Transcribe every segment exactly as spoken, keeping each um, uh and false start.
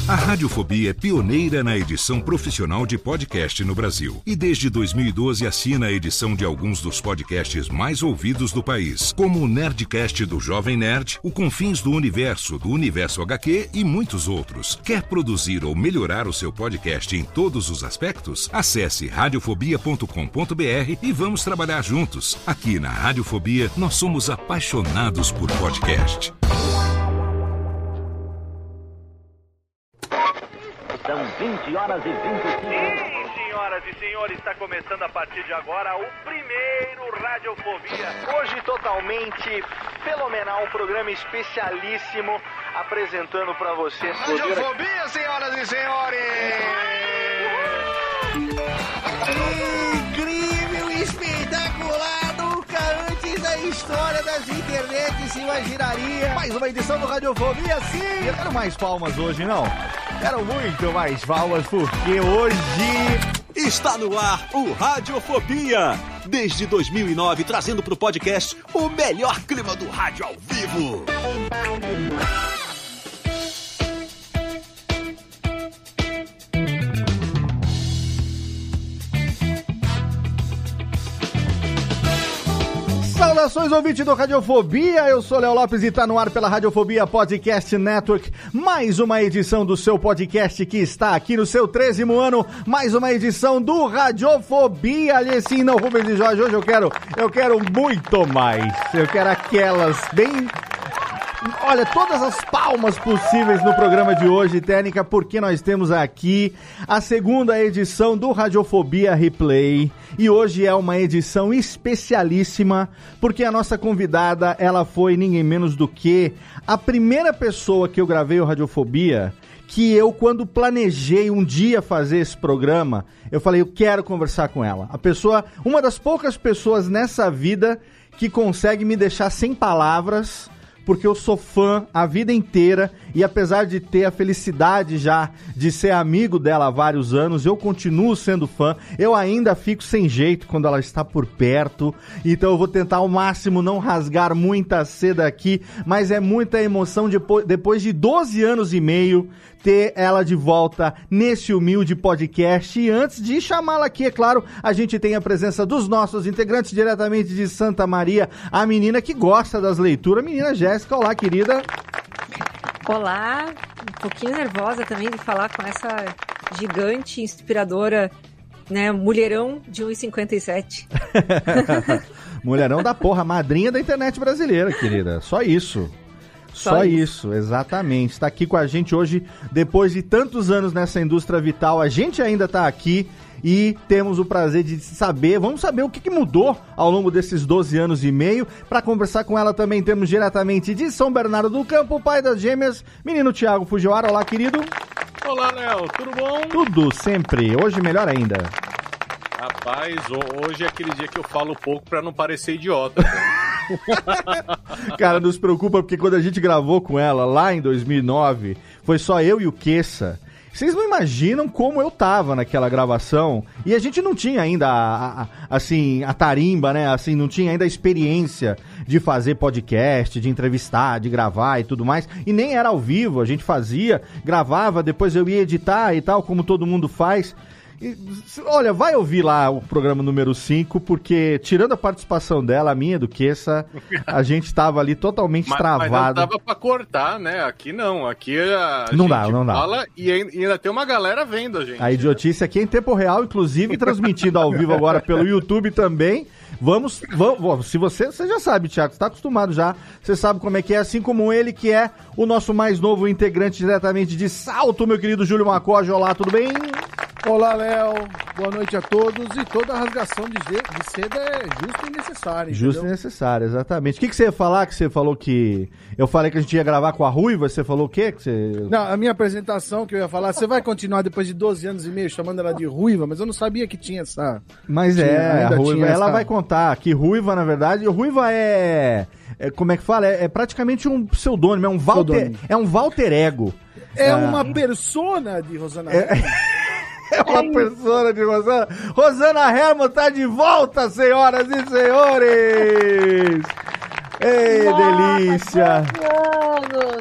A Radiofobia é pioneira na edição profissional de podcast no Brasil. E desde dois mil e doze assina a edição de alguns dos podcasts mais ouvidos do país, como o Nerdcast do Jovem Nerd, o Confins do Universo, do Universo agá quê e muitos outros. Quer produzir ou melhorar o seu podcast em todos os aspectos? Acesse radiofobia ponto com ponto b r e vamos trabalhar juntos. Aqui na Radiofobia, nós somos apaixonados por podcast. São vinte horas e vinte e cinco minutos. Sim, senhoras e senhores, está começando a partir de agora o primeiro Radiofobia. Hoje totalmente fenomenal, um programa especialíssimo apresentando para você... Radiofobia, senhoras e senhores! Incrível, espetacular, nunca antes da história das internets se imaginaria. Mais uma edição do Radiofobia, sim! Eu quero mais palmas hoje, não? Quero muito mais palmas, porque hoje... Está no ar o Radiofobia. Desde dois mil e nove, trazendo para o podcast o melhor clima do rádio ao vivo. Saudações, ouvinte do Radiofobia, eu sou Léo Lopes e tá no ar pela Radiofobia Podcast Network, mais uma edição do seu podcast que está aqui no seu trezº ano, mais uma edição do Radiofobia, ali sim, não, Rubens e Jorge, hoje eu quero, eu quero muito mais, eu quero aquelas bem... Olha, todas as palmas possíveis no programa de hoje, técnica, porque nós temos aqui a segunda edição do Radiofobia Replay. E hoje é uma edição especialíssima, porque a nossa convidada, ela foi ninguém menos do que a primeira pessoa que eu gravei o Radiofobia, que eu, quando planejei um dia fazer esse programa, eu falei, eu quero conversar com ela. A pessoa, uma das poucas pessoas nessa vida que consegue me deixar sem palavras, porque eu sou fã a vida inteira e apesar de ter a felicidade já de ser amigo dela há vários anos, eu continuo sendo fã, eu ainda fico sem jeito quando ela está por perto, então eu vou tentar ao máximo não rasgar muita seda aqui, mas é muita emoção depois, depois de doze anos e meio ter ela de volta nesse humilde podcast. E antes de chamá-la aqui, é claro, a gente tem a presença dos nossos integrantes diretamente de Santa Maria, a menina que gosta das leituras, a menina Jéssica. Olá, querida. Olá, um pouquinho nervosa também de falar com essa gigante, inspiradora, né, mulherão de um e cinquenta e sete. Mulherão da porra, madrinha da internet brasileira, querida, só isso. Só, Só isso. isso, exatamente. Está aqui com a gente hoje, depois de tantos anos nessa indústria vital, a gente ainda está aqui e temos o prazer de saber, vamos saber o que, que mudou ao longo desses doze anos e meio. Para conversar com ela também temos diretamente de São Bernardo do Campo, o pai das gêmeas, menino Thiago Fujiwara. Olá, querido. Olá, Léo, tudo bom? Tudo, sempre. Hoje melhor ainda. Rapaz, hoje é aquele dia que eu falo pouco para não parecer idiota. Cara, não se preocupa, porque quando a gente gravou com ela lá em dois mil e nove, foi só eu e o Kessa. Vocês não imaginam como eu tava naquela gravação. E a gente não tinha ainda, a, a, assim, a tarimba, né? Assim, não tinha ainda a experiência de fazer podcast, de entrevistar, de gravar e tudo mais. E nem era ao vivo, a gente fazia, gravava, depois eu ia editar e tal, como todo mundo faz. E, olha, vai ouvir lá o programa número cinco, porque tirando a participação dela, a minha, do Kessa, a gente tava ali totalmente mas, travado. Mas não dava pra cortar, né? Aqui não, aqui a não gente dá, não fala dá. E ainda tem uma galera vendo a gente. A idiotice aqui é em tempo real, inclusive transmitindo ao vivo agora pelo YouTube também. Vamos, vamos, se você, você já sabe, Thiago, você tá acostumado já, você sabe como é que é, assim como ele, que é o nosso mais novo integrante diretamente de Salto, meu querido Júlio Macoge. Olá, tudo bem? Olá, Léo. Boa noite a todos. E toda rasgação de, de seda é justa e necessária. Justa e necessária, exatamente. O que, que você ia falar? Que você falou que... Eu falei que a gente ia gravar com a Ruiva, você falou o quê? Que você... Não, a minha apresentação que eu ia falar, você vai continuar depois de doze anos e meio chamando ela de Ruiva, mas eu não sabia que tinha essa... Mas tinha, é, a Ruiva, ela essa... vai contar que Ruiva, na verdade, Ruiva é... é como é que fala? É, é praticamente um pseudônimo, é um Walter, é um Walter Ego. É ah. uma persona de Rosana é... É uma persona de Rosana. Rosana Herman tá de volta, senhoras e senhores! Ei, Nossa, delícia! anos.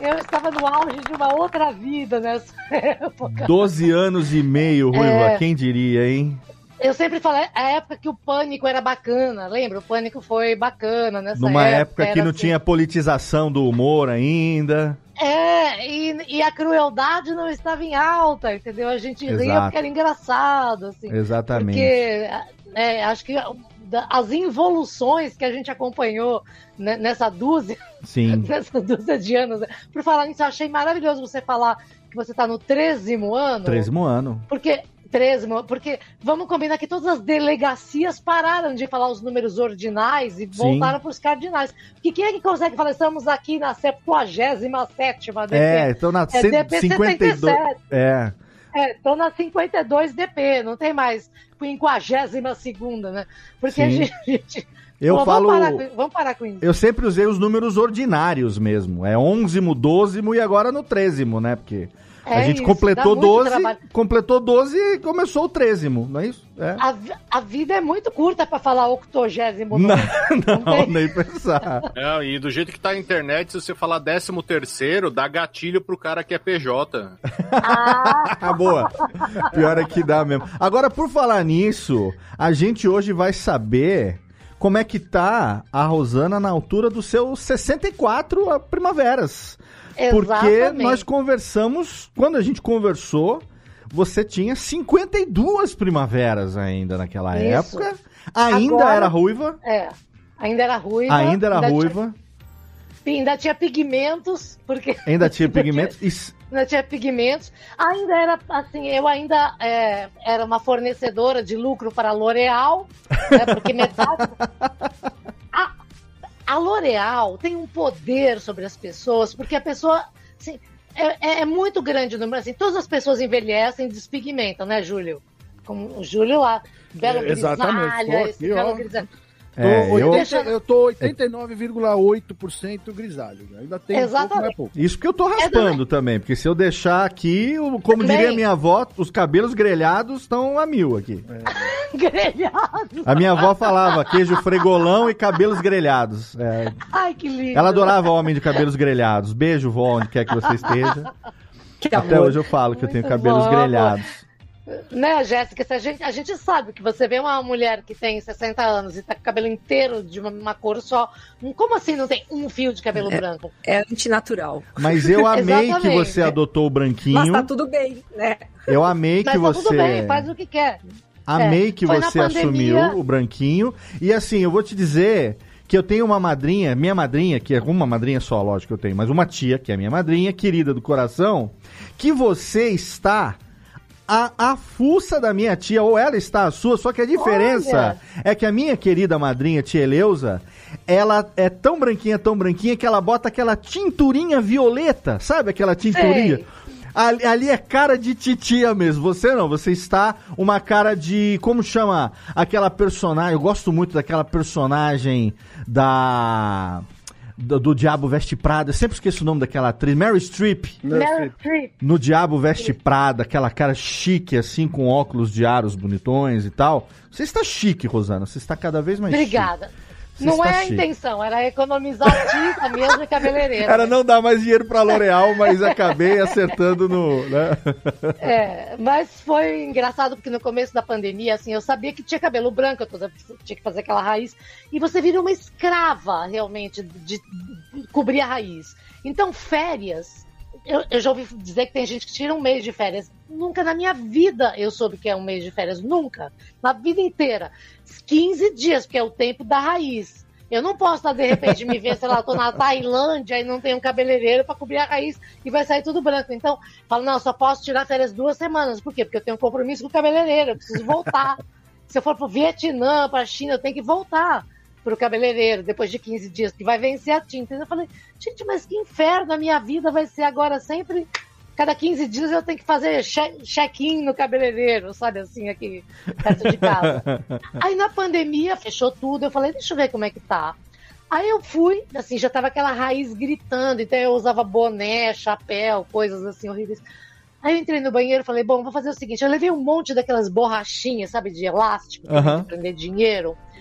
Eu estava no auge de uma outra vida nessa época. doze anos e meio, Ruiva, é... quem diria, hein? Eu sempre falei, a época que o Pânico era bacana, lembra? O Pânico foi bacana nessa Numa época. época que não assim... tinha politização do humor ainda. É, e, e a crueldade não estava em alta, entendeu? A gente Exato. ria porque era engraçado, assim. Exatamente. Porque, é, acho que as involuções que a gente acompanhou nessa dúzia, Sim. nessa dúzia de anos. Por falar nisso, eu achei maravilhoso você falar que você está no trezimo ano. Trezimo ano. Porque... trezimo, porque vamos combinar que todas as delegacias pararam de falar os números ordinais e Sim. voltaram para os cardinais. Porque quem é que consegue falar? Estamos aqui na septuagésima sétima D P. É, então na é D P cinquenta e dois. É. É, estou na cinquenta e dois D P, não tem mais quinquagésima segunda, né? Porque Sim. a gente... Eu Bom, falo... Vamos parar, vamos parar com isso. Eu sempre usei os números ordinários mesmo. É onzimo, dozimo e agora no trezimo, né? Porque... É a gente isso, completou doze, trabalho. completou doze e começou o trezimo, não é isso? É. A, a vida é muito curta para falar octogésimo. Não, não, não nem pensar. É, e do jeito que tá a internet, se você falar décimo terceiro, dá gatilho pro cara que é P J. Ah, boa. Pior é que dá mesmo. Agora, por falar nisso, a gente hoje vai saber como é que tá a Rosana na altura dos seus sessenta e quatro primaveras. Porque exatamente. nós conversamos, quando a gente conversou, você tinha cinquenta e duas primaveras ainda naquela Isso. época. Ainda Agora, era ruiva. É, ainda era ruiva. Ainda era ainda ruiva. Tinha, ainda tinha pigmentos, porque... Ainda tinha ainda pigmentos. Tinha, Isso. ainda tinha pigmentos. Ainda era, assim, eu ainda é, era uma fornecedora de lucro para a L'Oréal, né, porque metade... A, A L'Oréal tem um poder sobre as pessoas, porque a pessoa, assim, é, é muito grande o número, assim, todas as pessoas envelhecem e despigmentam, né, Júlio? Como o Júlio lá, belo é, exatamente. grisalha, Tô esse aqui, belo ó. grisalha. É, tô eu... oitenta, eu tô oitenta e nove vírgula oito por cento grisalho. Ainda tem Exatamente. um pouco, não é pouco. Isso porque eu tô raspando é também, porque se eu deixar aqui, como também. diria minha avó, os cabelos grelhados estão a mil aqui. É. Grelhado. A minha avó falava queijo fregolão e cabelos grelhados. É. Ai, que lindo. Ela adorava homem de cabelos grelhados. Beijo, vó, onde quer que você esteja. Que Até amor. hoje eu falo que eu tenho Muito cabelos bom, grelhados. Né, Jéssica, se a, gente, a gente sabe que você vê uma mulher que tem sessenta anos e tá com o cabelo inteiro de uma, uma cor só, como assim não tem um fio de cabelo é, branco? É antinatural. Mas eu amei que Exatamente. você adotou o branquinho. Mas tá tudo bem, né? Eu amei que Mas tá você... tudo bem, faz o que quer. Amei É, que foi você na pandemia. assumiu o branquinho. E assim, eu vou te dizer que eu tenho uma madrinha, minha madrinha, que é uma madrinha só, lógico que eu tenho, mas uma tia, que é minha madrinha, querida do coração, que você está... A, a fuça da minha tia, ou ela está a sua, só que a diferença Olha. é que a minha querida madrinha, tia Eleusa, ela é tão branquinha, tão branquinha, que ela bota aquela tinturinha violeta, sabe aquela tinturinha? Sei. Ali, ali é cara de titia mesmo, você não, você está uma cara de, como chama aquela personagem, eu gosto muito daquela personagem da... Do, do Diabo Veste Prada, eu sempre esqueço o nome daquela atriz, Meryl Streep. Meryl Streep. No Diabo Veste Prada, aquela cara chique, assim, com óculos de aros bonitões e tal. Você está chique, Rosana, você está cada vez mais Obrigada. chique. Você Não está é a chique. intenção, era economizar tinta mesmo e cabeleireira. Era não dar mais dinheiro pra L'Oréal, mas acabei acertando no... Né? É, mas foi engraçado porque no começo da pandemia, assim, eu sabia que tinha cabelo branco, eu toda, tinha que fazer aquela raiz, e você vira uma escrava, realmente, de, de cobrir a raiz. Então, férias, eu, eu já ouvi dizer que tem gente que tira um mês de férias. Nunca na minha vida eu soube que é um mês de férias, nunca, na vida inteira. quinze dias, porque é o tempo da raiz. Eu não posso, de repente, me ver, sei lá, eu tô na Tailândia e não tenho um cabeleireiro para cobrir a raiz e vai sair tudo branco. Então, eu falo, não, eu só posso tirar férias duas semanas. Por quê? Porque eu tenho um compromisso com o cabeleireiro, eu preciso voltar. Se eu for pro Vietnã, pra China, eu tenho que voltar pro cabeleireiro depois de quinze dias, que vai vencer a tinta. Eu falei, gente, mas que inferno, a minha vida vai ser agora sempre... Cada quinze dias eu tenho que fazer check-in no cabeleireiro, sabe, assim, aqui perto de casa. Aí na pandemia fechou tudo, eu falei, deixa eu ver como é que tá. Aí eu fui, assim, já tava aquela raiz gritando, então eu usava boné, chapéu, coisas assim horríveis. Aí eu entrei no banheiro e falei, bom, vou fazer o seguinte, eu levei um monte daquelas borrachinhas, sabe, de elástico, Uhum. de prender dinheiro.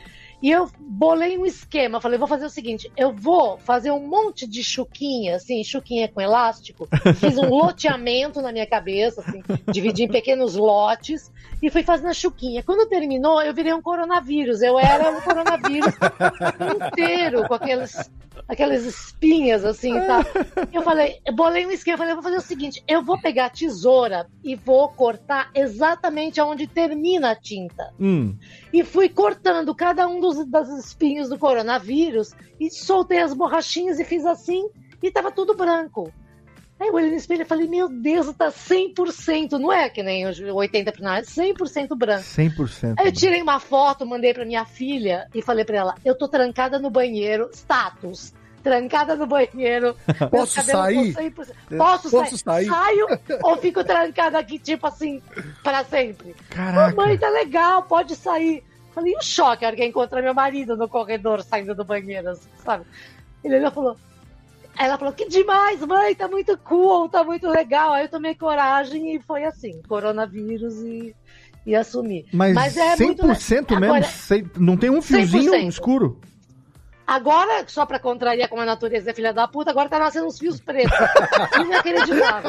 E eu bolei um esquema, falei, vou fazer o seguinte, eu vou fazer um monte de chuquinha, assim, chuquinha com elástico, fiz um loteamento na minha cabeça, assim, dividi em pequenos lotes, e fui fazendo a chuquinha. Quando terminou, eu virei um coronavírus, eu era um coronavírus inteiro, com aqueles, aquelas espinhas, assim, tá? Eu falei, eu bolei um esquema, falei, eu vou fazer o seguinte, eu vou pegar a tesoura e vou cortar exatamente onde termina a tinta. Hum. E fui cortando cada um dos das espinhos do coronavírus e soltei as borrachinhas e fiz assim e tava tudo branco. Aí eu olhei no espelho e falei, meu Deus, tá cem por cento, não é que nem oitenta por cento, não, é cem por cento branco. cem por cento. Aí eu tirei uma foto, mandei pra minha filha e falei pra ela, eu tô trancada no banheiro, status, trancada no banheiro. Posso sair? Posso, Posso sair? sair? Saio ou fico trancada aqui, tipo assim, pra sempre? Caraca. Mamãe, tá legal, pode sair. Falei, o choque, a hora que eu encontrei meu marido no corredor, saindo do banheiro, assim, sabe? Ele olhou e falou... Ela falou, que demais, mãe, tá muito cool, tá muito legal. Aí eu tomei coragem e foi assim, coronavírus e, e assumi. Mas, Mas é cem por cento muito... mesmo? Agora, Cem- não tem um fiozinho cem por cento. escuro? Agora, só pra contrariar como a natureza é filha da puta, agora tá nascendo uns fios pretos. Inacreditável.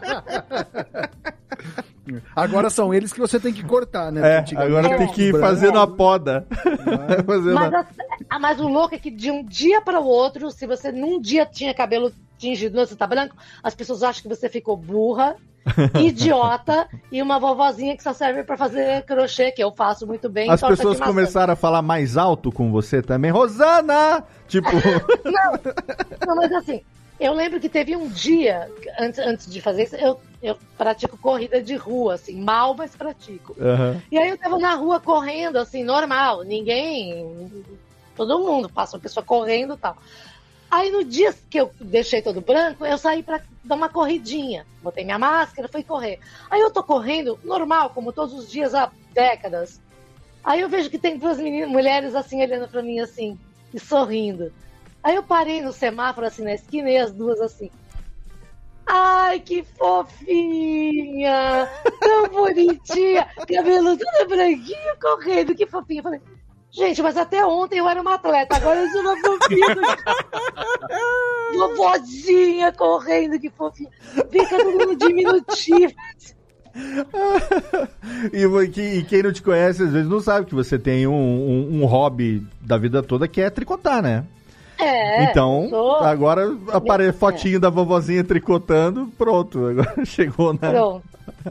Agora são eles que você tem que cortar, né? É, Antigamente agora era tem que ir branco. fazendo a poda. Fazendo Mas, a- a- mas o louco é que de um dia para o outro, se você num dia tinha cabelo tingido, você tá branco, as pessoas acham que você ficou burra, idiota e uma vovozinha que só serve pra fazer crochê, que eu faço muito bem. As torta pessoas de maçã. começaram a falar mais alto com você também. Rosana! Tipo... Não, não, mas assim, eu lembro que teve um dia, antes, antes de fazer isso, eu, eu pratico corrida de rua, assim, mal, mas pratico. Aham. E aí eu tava na rua correndo, assim, normal, ninguém, todo mundo passa uma pessoa correndo e tal. Aí no dia que eu deixei todo branco, eu saí pra dar uma corridinha, botei minha máscara, fui correr. Aí eu tô correndo, normal, como todos os dias há décadas. Aí eu vejo que tem duas meninas, mulheres assim, olhando pra mim assim, e sorrindo. Aí eu parei no semáforo, assim, na esquina, e as duas assim... Ai, que fofinha! Tão bonitinha! Cabelo tudo branquinho, correndo, que fofinha! Eu falei, gente, mas até ontem eu era uma atleta, agora eu sou uma fofinha! Vovozinha correndo, que fofinha! Fica todo mundo diminutivo! e, que- e quem não te conhece, às vezes, não sabe que você tem um, um- um hobby da vida toda que é tricotar, né? É, Então, sou- agora aparece É. fotinho da vovozinha tricotando, pronto, agora chegou, né? Pronto.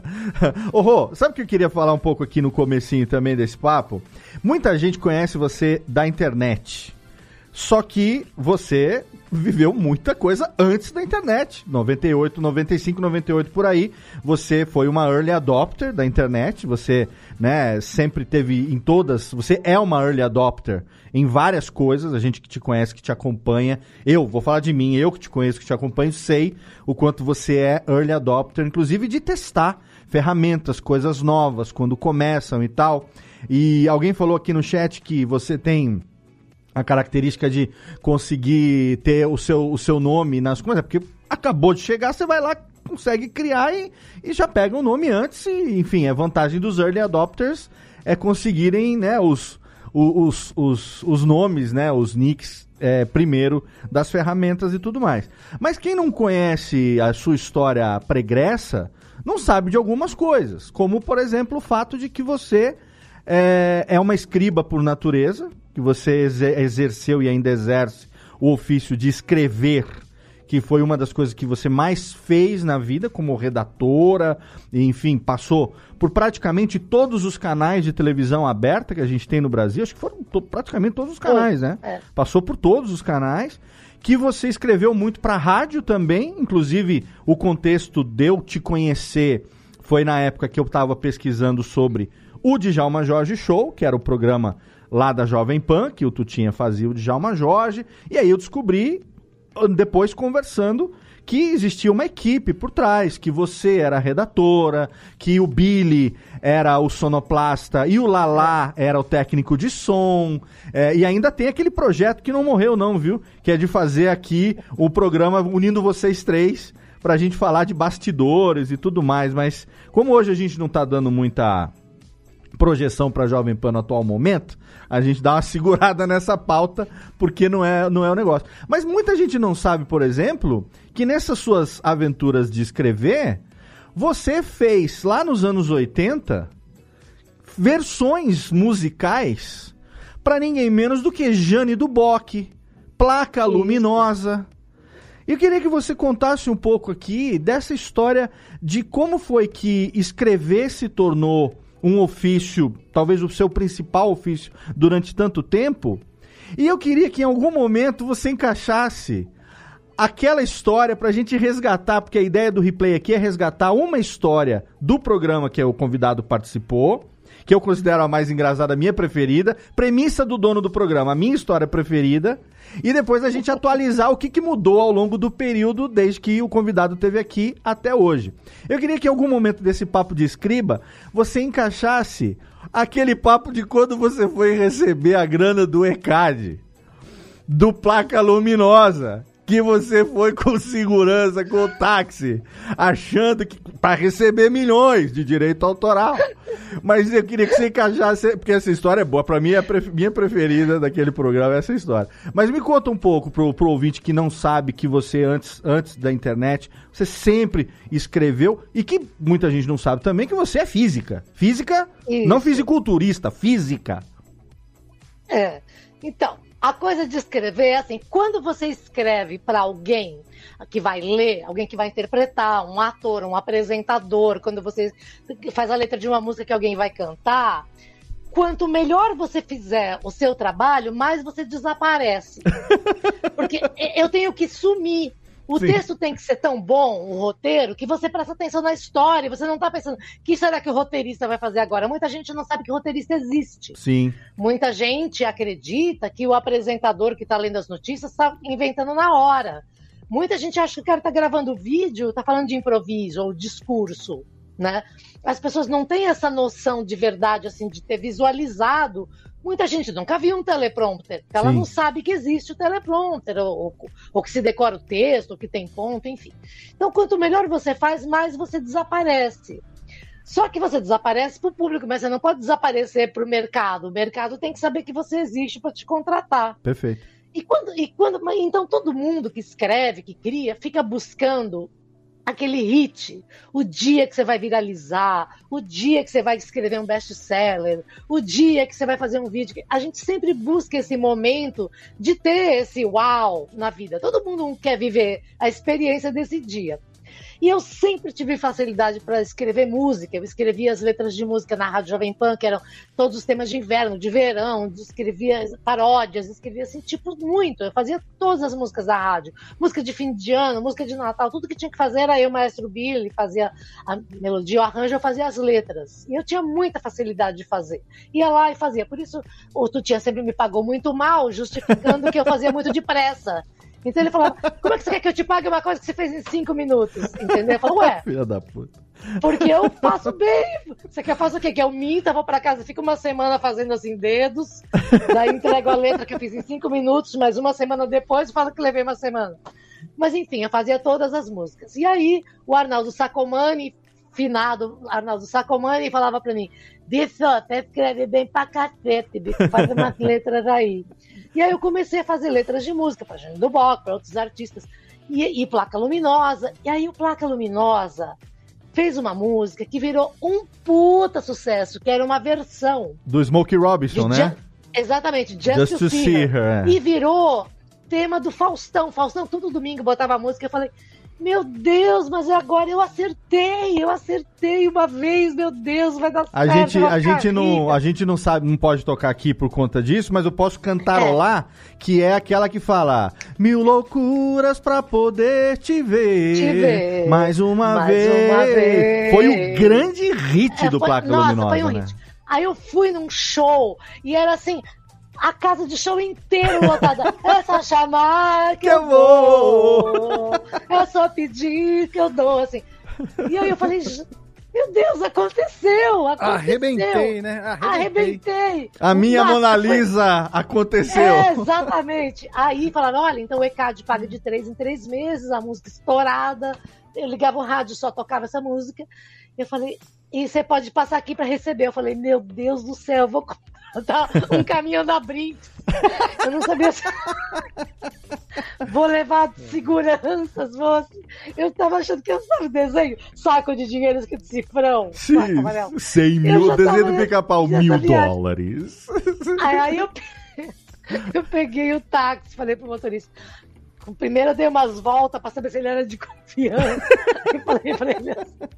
Ô, Rô, sabe o que eu queria falar um pouco aqui no comecinho também desse papo? Muita gente conhece você da internet, só que você viveu muita coisa antes da internet, noventa e oito, noventa e cinco, noventa e oito por aí, você foi uma early adopter da internet, você, né, sempre teve em todas, você é uma early adopter em várias coisas, a gente que te conhece, que te acompanha, eu, vou falar de mim, eu que te conheço, que te acompanho, sei o quanto você é early adopter, inclusive de testar ferramentas, coisas novas, quando começam e tal. E alguém falou aqui no chat que você tem a característica de conseguir ter o seu, o seu nome nas coisas, porque acabou de chegar, você vai lá, consegue criar e, e já pega o nome antes, e, enfim, a vantagem dos early adopters é conseguirem, né, os, os, os, os nomes, né, os nicks é, primeiro das ferramentas e tudo mais. Mas quem não conhece a sua história pregressa, não sabe de algumas coisas, como, por exemplo, o fato de que você é, é uma escriba por natureza, que você exer- exerceu e ainda exerce o ofício de escrever, que foi uma das coisas que você mais fez na vida como redatora, e, enfim, passou por praticamente todos os canais de televisão aberta que a gente tem no Brasil, acho que foram to- praticamente todos os canais, né? É. Passou por todos os canais, que você escreveu muito para rádio também, inclusive o contexto de eu te conhecer foi na época que eu estava pesquisando sobre o Djalma Jorge Show, que era o programa lá da Jovem Pan, que o Tutinha fazia o Djalma Jorge, e aí eu descobri, depois conversando, que existia uma equipe por trás, que você era a redatora, que o Billy era o sonoplasta e o Lalá era o técnico de som, é, e ainda tem aquele projeto que não morreu não, viu? Que é de fazer aqui o programa unindo vocês três, pra gente falar de bastidores e tudo mais, mas como hoje a gente não tá dando muita projeção para Jovem Pan no atual momento, a gente dá uma segurada nessa pauta, porque não é, não é o negócio. Mas muita gente não sabe, por exemplo, que nessas suas aventuras de escrever, você fez, lá nos anos oitenta, versões musicais para ninguém menos do que Jane do Bock, Placa Isso. Luminosa. Eu queria que você contasse um pouco aqui dessa história de como foi que escrever se tornou um ofício, talvez o seu principal ofício durante tanto tempo. E eu queria que em algum momento você encaixasse aquela história pra gente resgatar, porque a ideia do replay aqui é resgatar uma história do programa que o convidado participou, que eu considero a mais engraçada, a minha preferida, premissa do dono do programa, a minha história preferida, e depois a gente atualizar o que, que mudou ao longo do período desde que o convidado esteve aqui até hoje. Eu queria que em algum momento desse papo de escriba, você encaixasse aquele papo de quando você foi receber a grana do E C A D, do Placa Luminosa, que você foi com segurança, com o táxi, achando que para receber milhões de direito autoral. Mas eu queria que você encaixasse, porque essa história é boa, para mim é a pref- minha preferida daquele programa, essa história. Mas me conta um pouco pro, pro ouvinte que não sabe que você, antes, antes da internet, você sempre escreveu, e que muita gente não sabe também, que você é física. Física, Isso. não fisiculturista, física. É, então... A coisa de escrever é assim, quando você escreve para alguém que vai ler, alguém que vai interpretar, um ator, um apresentador, quando você faz a letra de uma música que alguém vai cantar, quanto melhor você fizer o seu trabalho, mais você desaparece. Porque eu tenho que sumir. O Sim. texto tem que ser tão bom, o roteiro, que você presta atenção na história, você não está pensando, o que será que o roteirista vai fazer agora? Muita gente não sabe que o roteirista existe. Sim. Muita gente acredita que o apresentador que está lendo as notícias está inventando na hora. Muita gente acha que o cara está gravando vídeo, está falando de improviso ou discurso, né? As pessoas não têm essa noção de verdade, assim, de ter visualizado. Muita gente nunca viu um teleprompter, porque ela Sim. não sabe que existe o teleprompter, ou, ou, ou que se decora o texto, ou que tem ponto, enfim. Então, quanto melhor você faz, mais você desaparece. Só que você desaparece para o público, mas você não pode desaparecer para o mercado. O mercado tem que saber que você existe para te contratar. Perfeito. E quando, e quando, então, todo mundo que escreve, que cria, fica buscando aquele hit, o dia que você vai viralizar, o dia que você vai escrever um best-seller, o dia que você vai fazer um vídeo. A gente sempre busca esse momento de ter esse uau na vida. Todo mundo quer viver a experiência desse dia. E eu sempre tive facilidade para escrever música. Eu escrevia as letras de música na Rádio Jovem Pan, que eram todos os temas de inverno, de verão, escrevia paródias, escrevia assim, tipo, muito. Eu fazia todas as músicas da rádio. Música de fim de ano, música de Natal, tudo que tinha que fazer era eu, Maestro Billy, fazia a melodia, o arranjo, eu fazia as letras. E eu tinha muita facilidade de fazer. Ia lá e fazia. Por isso, o Tutinha sempre me pagou muito mal, justificando que eu fazia muito depressa. Então ele falava, como é que você quer que eu te pague uma coisa que você fez em cinco minutos? Entendeu? Eu falo, ué, filha da puta. Porque eu faço bem. Você quer fazer o quê? Que eu minta, vou pra casa, fico uma semana fazendo assim dedos, daí entrego a letra que eu fiz em cinco minutos, mas uma semana depois falo que levei uma semana. Mas enfim, eu fazia todas as músicas. E aí o Arnaldo Sacomani, finado Arnaldo Sacomani, falava pra mim, Bicho, até escreve bem pra cacete, bicho, faz umas letras aí. E aí eu comecei a fazer letras de música pra Jane do Bock, pra outros artistas, e, e Placa Luminosa. E aí o Placa Luminosa fez uma música que virou um puta sucesso, que era uma versão do Smokey Robinson, né? Ju- exatamente, Just, Just to, to See, See Her. her. E virou tema do Faustão. Faustão todo domingo botava a música, eu falei, meu Deus, mas agora eu acertei, eu acertei uma vez, meu Deus, vai dar a certo. Gente, a, gente não, a gente não sabe, não pode tocar aqui por conta disso, mas eu posso cantarolar, é. que é aquela que fala mil loucuras pra poder te ver, te ver mais, uma, mais vez. uma vez. Foi o grande hit é, do foi, Placa nossa, Luminosa, foi um né? hit. Aí eu fui num show e era assim, a casa de show inteira lotada. É só chamar que, que eu vou. É só pedir que eu dou, assim. E aí eu falei, meu Deus, aconteceu, aconteceu. Arrebentei, né? Arrebentei. Arrebentei. A minha Nossa, Mona Lisa foi... aconteceu. É, exatamente. Aí falaram, olha, então o E C A D paga de três em três meses, a música estourada, eu ligava o rádio, só tocava essa música. Eu falei, e você pode passar aqui para receber. Eu falei, meu Deus do céu, eu vou contratar um caminhão da Brinks. Eu não sabia se... Vou levar seguranças, vou... Eu tava achando que eu sabe desenho, saco de dinheiro escrito cifrão. Sim, cem mil, desenho do pica-pau, mil dólares. Aí, aí eu, eu peguei o táxi, falei pro motorista. Primeiro eu dei umas voltas pra saber se ele era de confiança. Aí falei pra ele assim.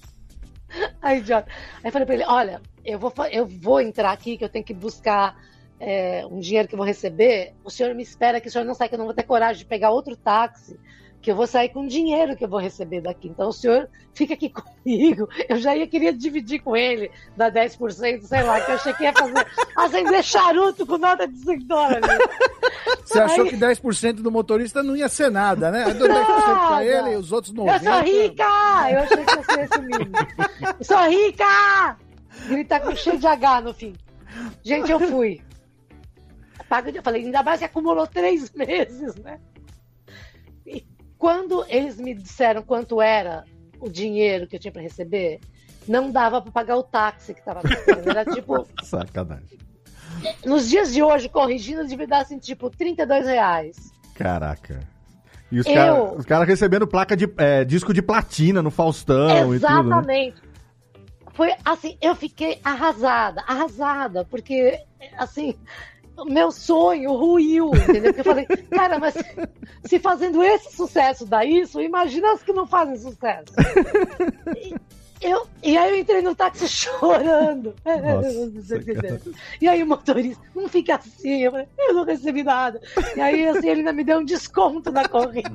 Aí, idiota. Aí falei pra ele, olha, eu vou, eu vou entrar aqui, que eu tenho que buscar é, um dinheiro que eu vou receber. O senhor me espera que o senhor não sai, que eu não vou ter coragem de pegar outro táxi, que eu vou sair com o dinheiro que eu vou receber daqui. Então o senhor fica aqui comigo. Eu já ia querer dividir com ele, dar dez por cento, sei lá, que eu achei que ia fazer acender charuto com nota de cinco dólares. Você achou Aí... que dez por cento do motorista não ia ser nada, né? Eu dou dez por cento pra ele e os outros noventa por cento. Eu sou rica! Eu achei que ia ser esse mínimo. Eu sou rica! Gritar com cheio de H no fim. Gente, eu fui. Eu falei, ainda mais que acumulou três meses, né? E quando eles me disseram quanto era o dinheiro que eu tinha pra receber, não dava pra pagar o táxi que tava pagando. Era tipo... Sacanagem. Nos dias de hoje, corrigindo, devia dar assim, tipo, trinta e dois reais. Caraca. E os eu... caras cara recebendo placa de é, disco de platina no Faustão. Exatamente. E tudo, né? Foi assim, eu fiquei arrasada, arrasada, porque, assim, o meu sonho ruiu, entendeu? Porque eu falei, cara, mas se fazendo esse sucesso dá isso, imagina as que não fazem sucesso. E, eu, e aí eu entrei no táxi chorando. Nossa, e aí o motorista, não fica assim, eu falei, eu não recebi nada. E aí assim, ele ainda me deu um desconto na corrida.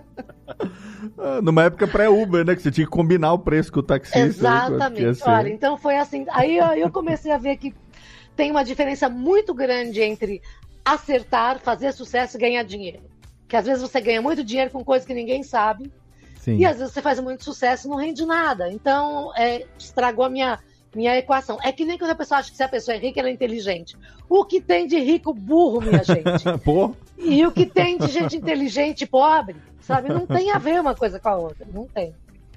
Numa época pré-Uber, né? Que você tinha que combinar o preço com o taxista. Exatamente. Olha, então foi assim. Aí eu comecei a ver que tem uma diferença muito grande entre acertar, fazer sucesso e ganhar dinheiro. Que às vezes você ganha muito dinheiro com coisas que ninguém sabe. Sim. E às vezes você faz muito sucesso e não rende nada. Então, é, estragou a minha, minha equação. É que nem quando a pessoa acha que se a pessoa é rica, ela é inteligente. O que tem de rico burro, minha gente? Pô. E o que tem de gente inteligente pobre, sabe? Não tem a ver uma coisa com a outra. Não tem.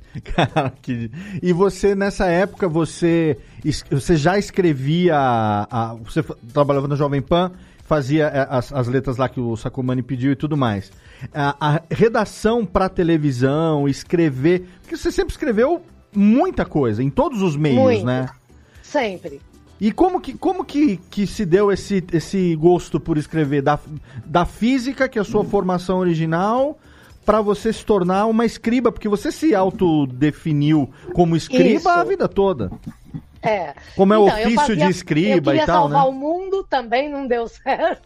Cara, que... E você, nessa época, você, você já escrevia... A, a, você trabalhava no Jovem Pan, fazia as, as letras lá que o Sacomani pediu e tudo mais. A, a redação para televisão, escrever... Porque você sempre escreveu muita coisa, em todos os meios, Muito. Né? Sempre. E como que, como que, que se deu esse, esse gosto por escrever? Da, da física, que é a sua hum. formação original, para você se tornar uma escriba, porque você se autodefiniu como escriba Isso. a vida toda. É. Como é o então, ofício fazia, de escriba e tal, né? Eu queria salvar o mundo, também não deu certo.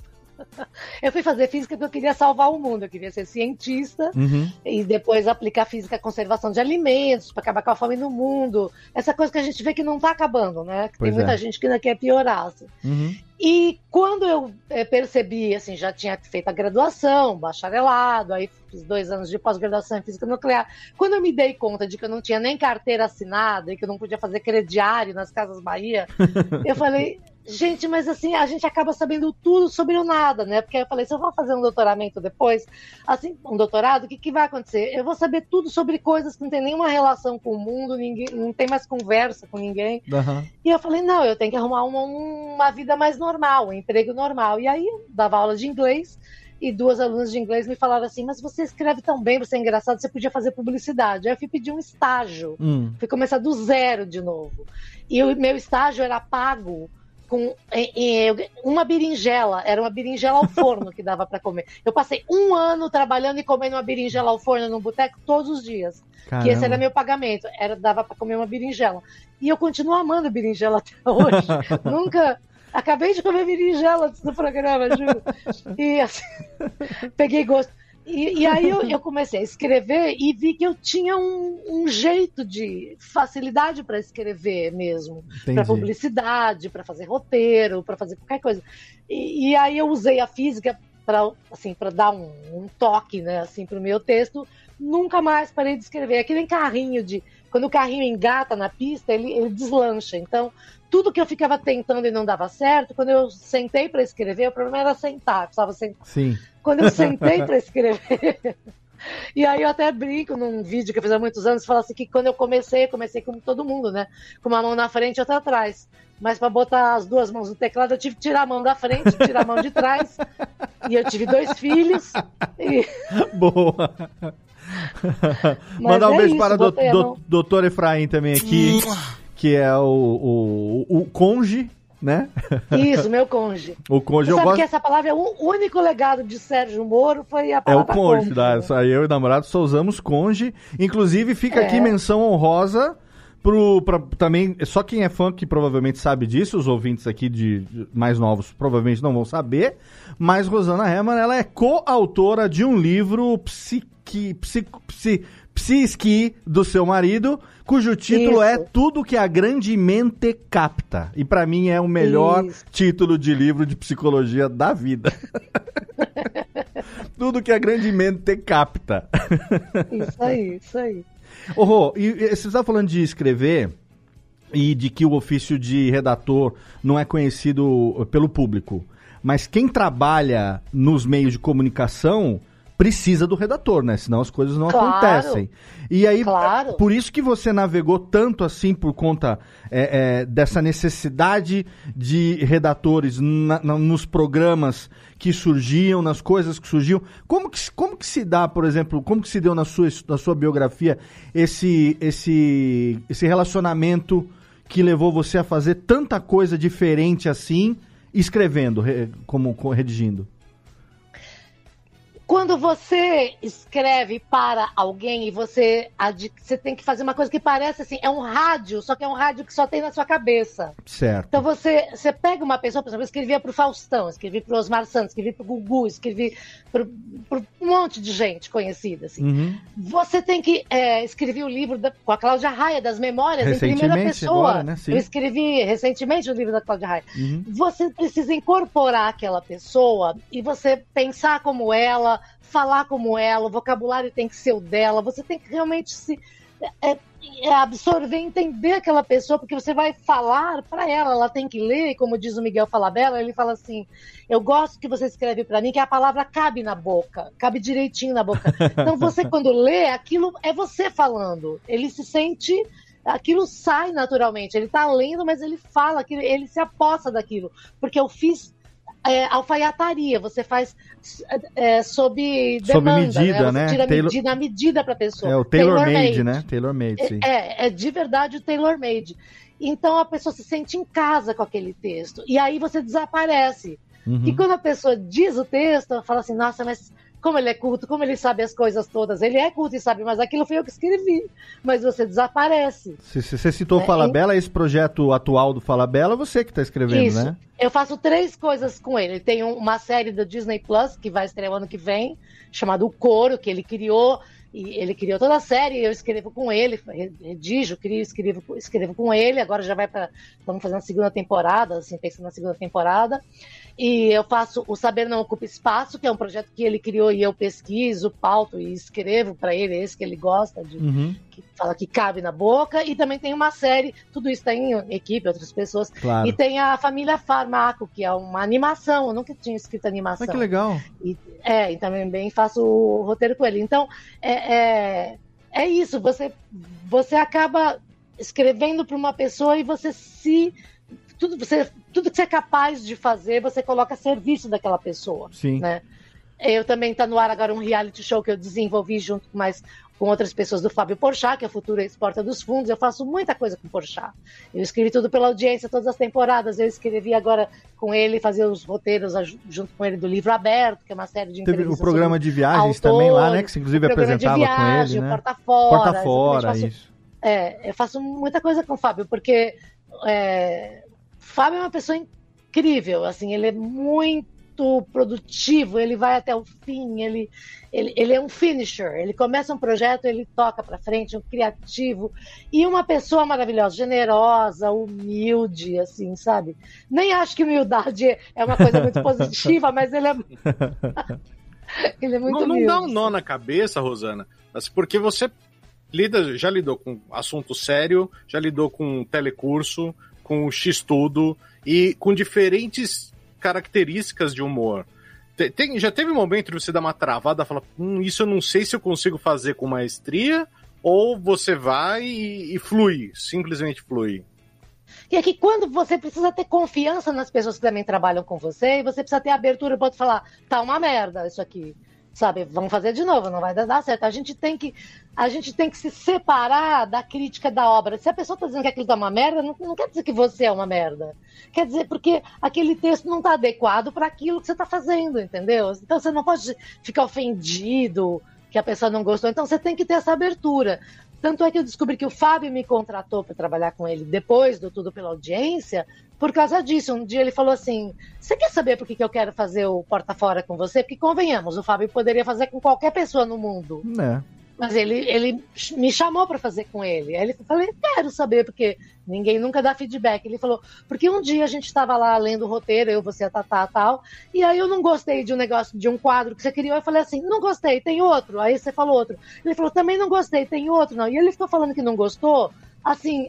Eu fui fazer física porque eu queria salvar o mundo, eu queria ser cientista uhum. e depois aplicar física à conservação de alimentos, para acabar com a fome no mundo. Essa coisa que a gente vê que não está acabando, né? Que tem muita é. gente que ainda quer piorar. Assim. Uhum. E quando eu é, percebi, assim, já tinha feito a graduação, bacharelado, aí fiz dois anos de pós-graduação em física nuclear. Quando eu me dei conta de que eu não tinha nem carteira assinada e que eu não podia fazer crediário nas Casas Bahia, eu falei... Gente, mas assim, a gente acaba sabendo tudo sobre o nada, né? Porque eu falei, se eu vou fazer um doutoramento depois, assim, um doutorado, o que, que vai acontecer? Eu vou saber tudo sobre coisas que não tem nenhuma relação com o mundo, ninguém, não tem mais conversa com ninguém. Uhum. E eu falei, não, eu tenho que arrumar uma, uma vida mais normal, um emprego normal. E aí, eu dava aula de inglês, e duas alunas de inglês me falaram assim, mas você escreve tão bem, você é engraçado, você podia fazer publicidade. Aí eu fui pedir um estágio, hum. fui começar do zero de novo. E o meu estágio era pago com uma berinjela, era uma berinjela ao forno que dava para comer. Eu passei um ano trabalhando e comendo uma berinjela ao forno num boteco todos os dias. Caramba. Que esse era meu pagamento, era, dava para comer uma berinjela. E eu continuo amando berinjela até hoje. Nunca... Acabei de comer berinjela antes do programa, juro. E assim, peguei gosto. E, e aí eu, eu comecei a escrever e vi que eu tinha um, um jeito de facilidade para escrever mesmo, para publicidade, para fazer roteiro, para fazer qualquer coisa. E, e aí eu usei a física para assim, para dar um, um toque, né, assim, para o meu texto. Nunca mais parei de escrever. É que nem carrinho de quando o carrinho engata na pista, ele, ele deslancha. Então tudo que eu ficava tentando e não dava certo, quando eu sentei para escrever, o problema era sentar, precisava sentar. Sim. Quando eu sentei para escrever, E aí eu até brinco num vídeo que eu fiz há muitos anos, falo assim que quando eu comecei, eu comecei como todo mundo, né? Com uma mão na frente e outra atrás. Mas para botar as duas mãos no teclado, eu tive que tirar a mão da frente, tirar a mão de trás. E eu tive dois filhos. E... Boa! Mandar um é beijo isso, para o do, doutor Efraim também aqui, que é o, o, o cônjuge, né? Isso, meu cônjuge. O cônjuge, Você eu sabe gosto... que essa palavra é o único legado de Sérgio Moro, foi a É o palavra cônjuge, cônjuge. tá? Eu e o namorado só usamos cônjuge. Inclusive, fica É. aqui menção honrosa pro, pra, também, só quem é fã que provavelmente sabe disso, os ouvintes aqui de, de mais novos provavelmente não vão saber, mas Rosana Herman, ela é coautora de um livro psiqui, psico, psi, psiqui do seu marido, cujo título Isso. é Tudo que a Grande Mente Capta. E pra mim é o melhor Isso. título de livro de psicologia da vida. Tudo que a grande mente capta. Isso aí, isso aí. Ô, Rô, e, e você estava falando de escrever e de que o ofício de redator não é conhecido pelo público. Mas quem trabalha nos meios de comunicação precisa do redator, né? Senão as coisas não Claro. acontecem. E aí, Claro. por isso que você navegou tanto assim por conta é, é, dessa necessidade de redatores na, na, nos programas que surgiam, nas coisas que surgiam. Como que, como que se dá, por exemplo, como que se deu na sua, na sua biografia esse, esse, esse relacionamento que levou você a fazer tanta coisa diferente assim, escrevendo, re, como, como redigindo? Quando você escreve para alguém e você, você tem que fazer uma coisa que parece assim, é um rádio, só que é um rádio que só tem na sua cabeça. Certo. Então você, você pega uma pessoa, por exemplo, eu escrevia para o Faustão, escrevi para o Osmar Santos, escrevi para o Gugu, escrevi para um monte de gente conhecida. Assim. Uhum. Você tem que é, escrever o livro da, com a Cláudia Raia, das memórias, em primeira pessoa. Agora, né? Sim. Eu escrevi recentemente o livro da Cláudia Raia. Uhum. Você precisa incorporar aquela pessoa e você pensar como ela, falar como ela, o vocabulário tem que ser o dela, você tem que realmente se é, é absorver, entender aquela pessoa, porque você vai falar para ela, ela tem que ler, e como diz o Miguel Falabella, ele fala assim, eu gosto que você escreve para mim, que a palavra cabe na boca, cabe direitinho na boca. Então você quando lê, aquilo é você falando, ele se sente... Aquilo sai naturalmente, ele tá lendo, mas ele fala, aquilo, ele se aposta daquilo, porque eu fiz é, alfaiataria, você faz é, sob demanda, sob medida, né? Você né? tira Taylor... medida, a medida para a pessoa. É o tailor-made, tailor-made, né? Tailor-made, sim. É, é de verdade o tailor-made. Então a pessoa se sente em casa com aquele texto, e aí você desaparece. Uhum. E quando a pessoa diz o texto, ela fala assim, nossa, mas como ele é culto, como ele sabe as coisas todas. Ele é culto e sabe, mas aquilo foi eu que escrevi. Mas você desaparece. Você citou o É, Falabella, esse projeto atual do Falabella, você que está escrevendo, Isso. né? Eu faço três coisas com ele. Tem um- uma série da Disney Plus, que vai estrear o ano que vem, chamada O Coro, que ele criou. E ele criou toda a série, eu escrevo com ele, redijo, crio, escrevo, escrevo com ele. Agora já vai para... Estamos fazendo a segunda temporada, assim, pensando na segunda temporada. E eu faço O Saber Não Ocupa Espaço, que é um projeto que ele criou e eu pesquiso, pauto e escrevo para ele, esse que ele gosta, de, Uhum. que fala que cabe na boca. E também tem uma série, tudo isso está em equipe, outras pessoas. Claro. E tem a Família Farmaco, que é uma animação, eu nunca tinha escrito animação. Mas que legal. E, é, e também faço o roteiro com ele. Então, é, é, é isso, você, você acaba escrevendo para uma pessoa e você se... Tudo, você, tudo que você é capaz de fazer, você coloca a serviço daquela pessoa. Sim. Né? Eu também está no ar agora um reality show que eu desenvolvi junto com mais com outras pessoas do Fábio Porchat, que é a futura Ex-Porta dos Fundos. Eu faço muita coisa com o Porchat. Eu escrevi tudo pela audiência, todas as temporadas. Eu escrevi agora com ele, fazer os roteiros junto com ele do Livro Aberto, que é uma série de Teve entrevistas. o programa de viagens autores, também lá, né? Que você inclusive o programa de apresentava viagem, com ele, né? o Porta Fora. Porta Fora, faço, isso. É, eu faço muita coisa com o Fábio, porque é, o Fábio é uma pessoa incrível, assim, ele é muito produtivo, ele vai até o fim, ele, ele, ele é um finisher, ele começa um projeto, ele toca pra frente, um criativo, e uma pessoa maravilhosa, generosa, humilde, assim, sabe? Nem acho que humildade é uma coisa muito positiva, mas ele é... ele é muito Não, não humilde. dá um nó na cabeça, Rosana, mas porque você lida, já lidou com assunto sério, já lidou com telecurso, com X-Tudo e com diferentes características de humor. Tem, já teve um momento de você dar uma travada, falar, hum, isso eu não sei se eu consigo fazer com maestria, ou você vai e, e flui, simplesmente flui? E é que quando você precisa ter confiança nas pessoas que também trabalham com você, e você precisa ter abertura, pode falar, tá uma merda isso aqui, sabe? Vamos fazer de novo, não vai dar certo. A gente tem que, a gente tem que se separar da crítica da obra. Se a pessoa está dizendo que aquilo tá uma merda, não, não quer dizer que você é uma merda. Quer dizer, porque aquele texto não está adequado para aquilo que você está fazendo, entendeu? Então você não pode ficar ofendido que a pessoa não gostou. Então você tem que ter essa abertura. Tanto é que eu descobri que o Fábio me contratou para trabalhar com ele depois do Tudo Pela Audiência, por causa disso. Um dia ele falou assim, você quer saber por que que eu quero fazer o Porta Fora com você? Porque, convenhamos, o Fábio poderia fazer com qualquer pessoa no mundo. É. Mas ele, ele me chamou para fazer com ele. Aí ele falou, quero saber, porque ninguém nunca dá feedback. Ele falou, porque um dia a gente estava lá lendo o roteiro, eu, você, a Tatá e tal, e aí eu não gostei de um negócio, de um quadro que você criou. Eu falei assim, não gostei, tem outro. Aí você falou outro. Ele falou, também não gostei, tem outro. Não. E ele ficou falando que não gostou, assim,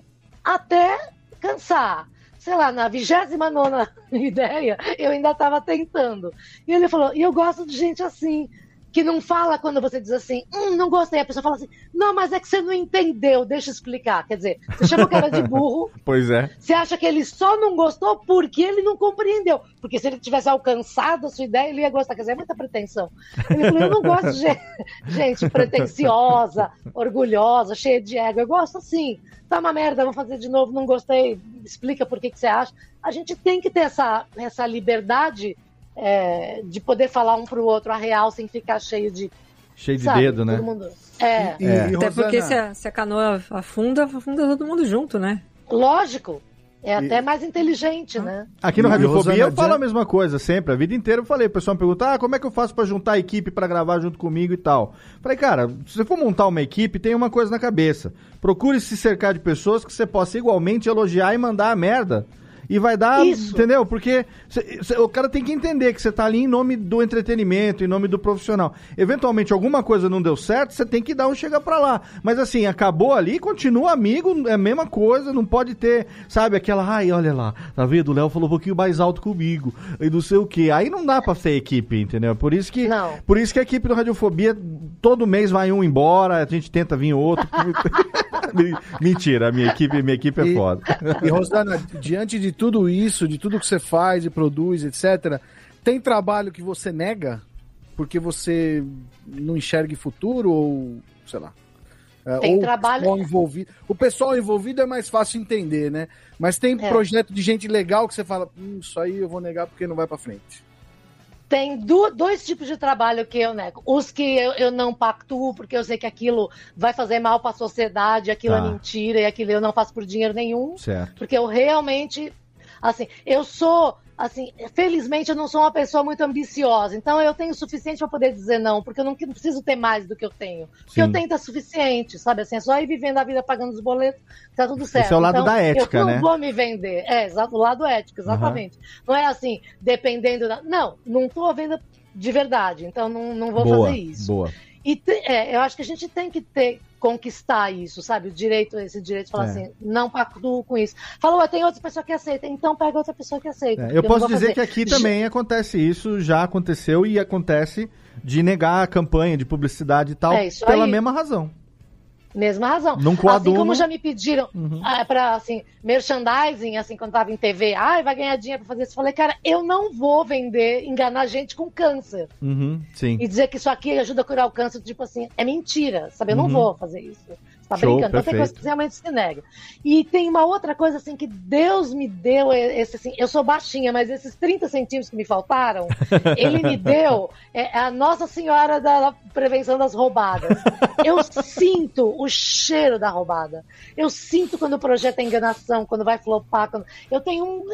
até cansar. Sei lá, na vigésima nona ideia, eu ainda estava tentando. E ele falou, e eu gosto de gente assim, que não fala quando você diz assim, hum, não gostei. A pessoa fala assim, não, mas é que você não entendeu, deixa eu explicar. Quer dizer, você chama o cara de burro. Pois é. Você acha que ele só não gostou porque ele não compreendeu. Porque se ele tivesse alcançado a sua ideia, ele ia gostar. Quer dizer, é muita pretensão. Ele falou, eu não gosto de gente pretensiosa, orgulhosa, cheia de ego. Eu gosto assim, tá uma merda, vou fazer de novo, não gostei, explica por que que você acha. A gente tem que ter essa, essa liberdade É, de poder falar um pro outro a real sem ficar cheio de... Cheio de sabe, dedo, né? todo mundo... É. E, e, Até Rosana... porque se a, se a canoa afunda, afunda todo mundo junto, né? Lógico. É e... até mais inteligente, né? Aqui no E Radiofobia Rosana, eu falo já... a mesma coisa sempre, a vida inteira eu falei, o pessoal me pergunta, ah, como é que eu faço pra juntar a equipe pra gravar junto comigo e tal? Falei, cara, se você for montar uma equipe, tem uma coisa na cabeça. Procure se cercar de pessoas que você possa igualmente elogiar e mandar a merda. E vai dar, Isso. Entendeu? Porque cê, cê, o cara tem que entender que você tá ali em nome do entretenimento, em nome do profissional. Eventualmente alguma coisa não deu certo, você tem que dar um chega pra lá. Mas assim, acabou ali, continua amigo, é a mesma coisa, não pode ter, sabe, aquela, ai, olha lá, tá vendo? O Léo falou um pouquinho mais alto comigo, e não sei o quê. Aí não dá pra ser equipe, entendeu? Por isso que, não. Por isso que a equipe do Radiofobia, todo mês vai um embora, a gente tenta vir outro. Mentira, a minha equipe, minha equipe é e, foda. E Rosana, diante de tudo isso, de tudo que você faz e produz, etcétera, tem trabalho que você nega porque você não enxerga futuro ou, sei lá... Tem ou trabalho... o pessoal envolvido. O pessoal envolvido é mais fácil entender, né? Mas tem é. projeto de gente legal que você fala, hum, isso aí eu vou negar porque não vai pra frente. Tem do, dois tipos de trabalho que eu nego. Os que eu, eu não pactuo, porque eu sei que aquilo vai fazer mal para a sociedade, aquilo tá. é mentira, e aquilo eu não faço por dinheiro nenhum. Certo. Porque eu realmente, assim, eu sou, assim, felizmente eu não sou uma pessoa muito ambiciosa, então eu tenho o suficiente para poder dizer não, porque eu não, não preciso ter mais do que eu tenho. Porque eu tenho é suficiente, sabe? Assim, é só ir vivendo a vida pagando os boletos, tá tudo certo. Esse é o lado então, da ética, eu né? não vou me vender. É, exato, o lado ético, exatamente. Uhum. Não é assim, dependendo da... Não, não tô vendo de verdade, então não, não vou boa, fazer isso. Boa. E te, é, eu acho que a gente tem que ter, conquistar isso, sabe? O direito, esse direito de falar é. assim, não pactuo com isso. Falou, tem outra pessoa que aceita, então pega outra pessoa que aceita. É, eu, eu posso dizer fazer. que aqui também já... acontece isso, já aconteceu e acontece de negar a campanha de publicidade e tal, é pela aí. mesma razão. Mesma razão. Não assim como já me pediram uhum. ah, para assim, merchandising, assim, quando tava em T V, ah, vai ganhar dinheiro para fazer isso. Eu falei, cara, eu não vou vender, enganar gente com câncer. Uhum, sim. E dizer que isso aqui ajuda a curar o câncer, tipo assim, é mentira, sabe? Eu não uhum. vou fazer isso. Você tá Show, brincando? Então tem coisa que realmente se nega. E tem uma outra coisa, assim, que Deus me deu, esse, assim, eu sou baixinha, mas esses trinta centímetros que me faltaram, ele me deu é, a Nossa Senhora da Prevenção das Roubadas. Eu sinto o cheiro da roubada. Eu sinto quando o projeto é enganação, quando vai flopar, quando... eu tenho um...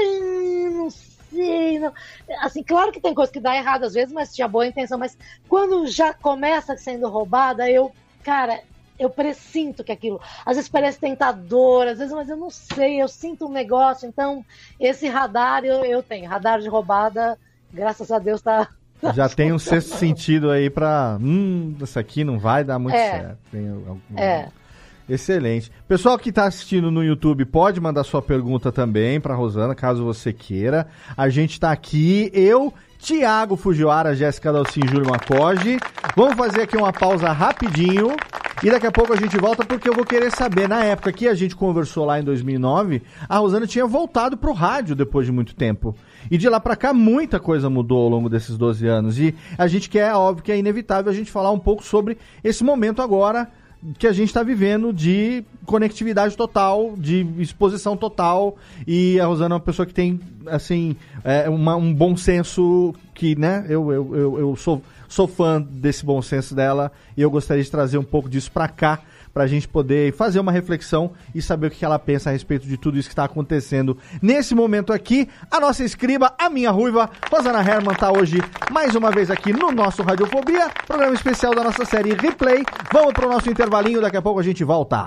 não sei, não... assim, claro que tem coisa que dá errado às vezes, mas tinha boa intenção, mas quando já começa sendo roubada, eu, cara... eu pressinto que aquilo, às vezes parece tentador, às vezes, mas eu não sei, eu sinto um negócio, então esse radar eu, eu tenho, radar de roubada, graças a Deus tá... Já tem um sexto sentido aí pra, hum, isso aqui não vai dar muito é. certo. Tem algum... É. Excelente. Pessoal que está assistindo no YouTube, pode mandar sua pergunta também para Rosana, caso você queira. A gente está aqui, eu... Tiago Fujiwara, Jéssica Dalcin, Júlio Macoge. Vamos fazer aqui uma pausa rapidinho e daqui a pouco a gente volta porque eu vou querer saber, na época que a gente conversou lá em dois mil e nove, a Rosana tinha voltado pro rádio depois de muito tempo. E de lá pra cá muita coisa mudou ao longo desses doze anos e a gente quer, óbvio que é inevitável a gente falar um pouco sobre esse momento agora que a gente está vivendo de conectividade total, de exposição total, e a Rosana é uma pessoa que tem, assim, é, uma, um bom senso que, né, eu, eu, eu, eu sou, sou fã desse bom senso dela, e eu gostaria de trazer um pouco disso para cá, para a gente poder fazer uma reflexão e saber o que ela pensa a respeito de tudo isso que está acontecendo nesse momento aqui. A nossa escriba, a minha ruiva, Rosana Herman, está hoje mais uma vez aqui no nosso Radiofobia, programa especial da nossa série Replay. Vamos para o nosso intervalinho, daqui a pouco a gente volta.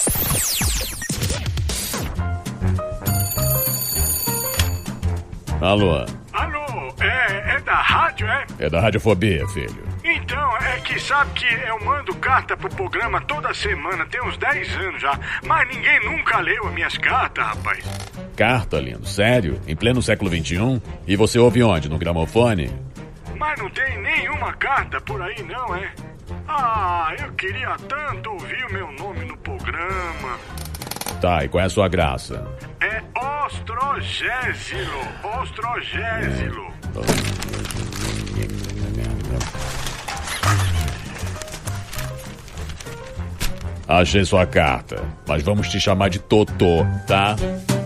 Alô? Alô, é, é da rádio, é? É da Radiofobia, filho. Então, é que sabe que eu mando carta pro programa toda semana, tem uns dez anos já, mas ninguém nunca leu as minhas cartas, rapaz. Carta, lindo? Sério? Em pleno século vinte e um? E você ouve onde? No gramofone? Mas não tem nenhuma carta por aí, não, é? Ah, eu queria tanto ouvir o meu nome no programa. Tá, e qual é a sua graça? É Ostrogésilo, Ostrogésilo. Achei sua carta, mas vamos te chamar de Totô, tá?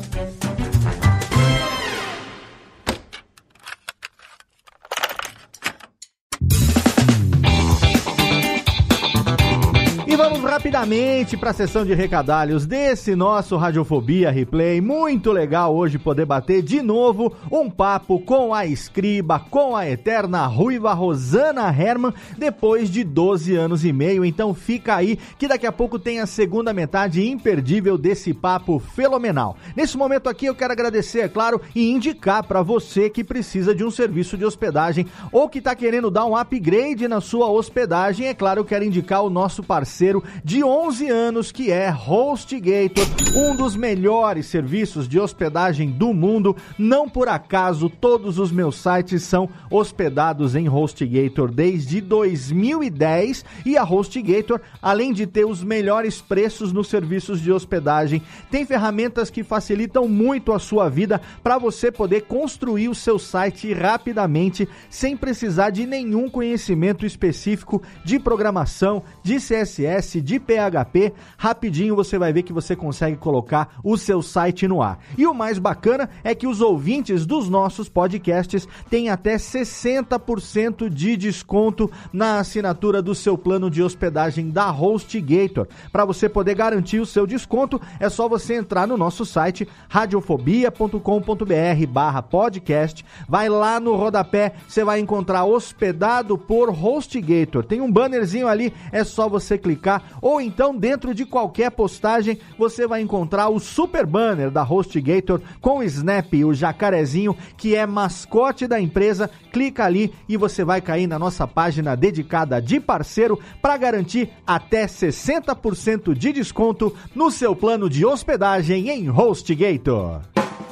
Vamos rapidamente para a sessão de recadalhos desse nosso Radiofobia Replay. Muito legal hoje poder bater de novo um papo com a escriba, com a eterna ruiva Rosana Herman, depois de doze anos e meio. Então fica aí que daqui a pouco tem a segunda metade imperdível desse papo fenomenal. Nesse momento aqui eu quero agradecer, é claro, e indicar para você que precisa de um serviço de hospedagem ou que está querendo dar um upgrade na sua hospedagem. É claro, eu quero indicar o nosso parceiro de onze anos, que é HostGator, um dos melhores serviços de hospedagem do mundo. Não por acaso todos os meus sites são hospedados em HostGator desde dois mil e dez, e a HostGator, além de ter os melhores preços nos serviços de hospedagem, tem ferramentas que facilitam muito a sua vida para você poder construir o seu site rapidamente, sem precisar de nenhum conhecimento específico de programação, de C S S, de P H P. Rapidinho você vai ver que você consegue colocar o seu site no ar. E o mais bacana é que os ouvintes dos nossos podcasts têm até sessenta por cento de desconto na assinatura do seu plano de hospedagem da HostGator. Para você poder garantir o seu desconto, é só você entrar no nosso site radiofobia ponto com ponto b r barra podcast. Vai lá no rodapé, você vai encontrar hospedado por HostGator. Tem um bannerzinho ali, é só você clicar, ou então dentro de qualquer postagem você vai encontrar o super banner da HostGator com o Snap, o jacarezinho, que é mascote da empresa. Clica ali e você vai cair na nossa página dedicada de parceiro para garantir até sessenta por cento de desconto no seu plano de hospedagem em HostGator.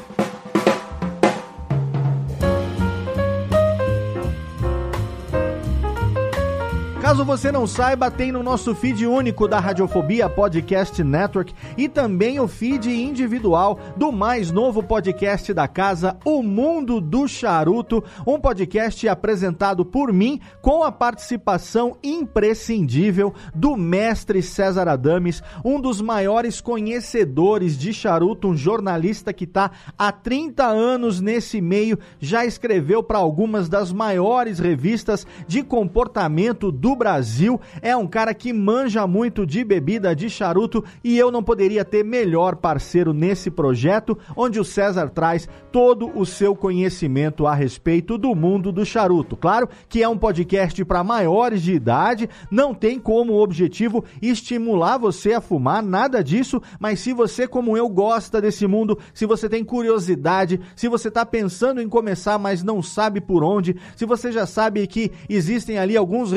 Caso você não saiba, tem no nosso feed único da Radiofobia Podcast Network e também o feed individual do mais novo podcast da casa, O Mundo do Charuto, um podcast apresentado por mim com a participação imprescindível do mestre César Adames, um dos maiores conhecedores de charuto, um jornalista que está há trinta anos nesse meio, já escreveu para algumas das maiores revistas de comportamento do Brasil, é um cara que manja muito de bebida, de charuto, e eu não poderia ter melhor parceiro nesse projeto, onde o César traz todo o seu conhecimento a respeito do mundo do charuto. Claro que é um podcast para maiores de idade, não tem como objetivo estimular você a fumar, nada disso, mas se você, como eu, gosta desse mundo, se você tem curiosidade, se você está pensando em começar, mas não sabe por onde, se você já sabe que existem ali alguns rituais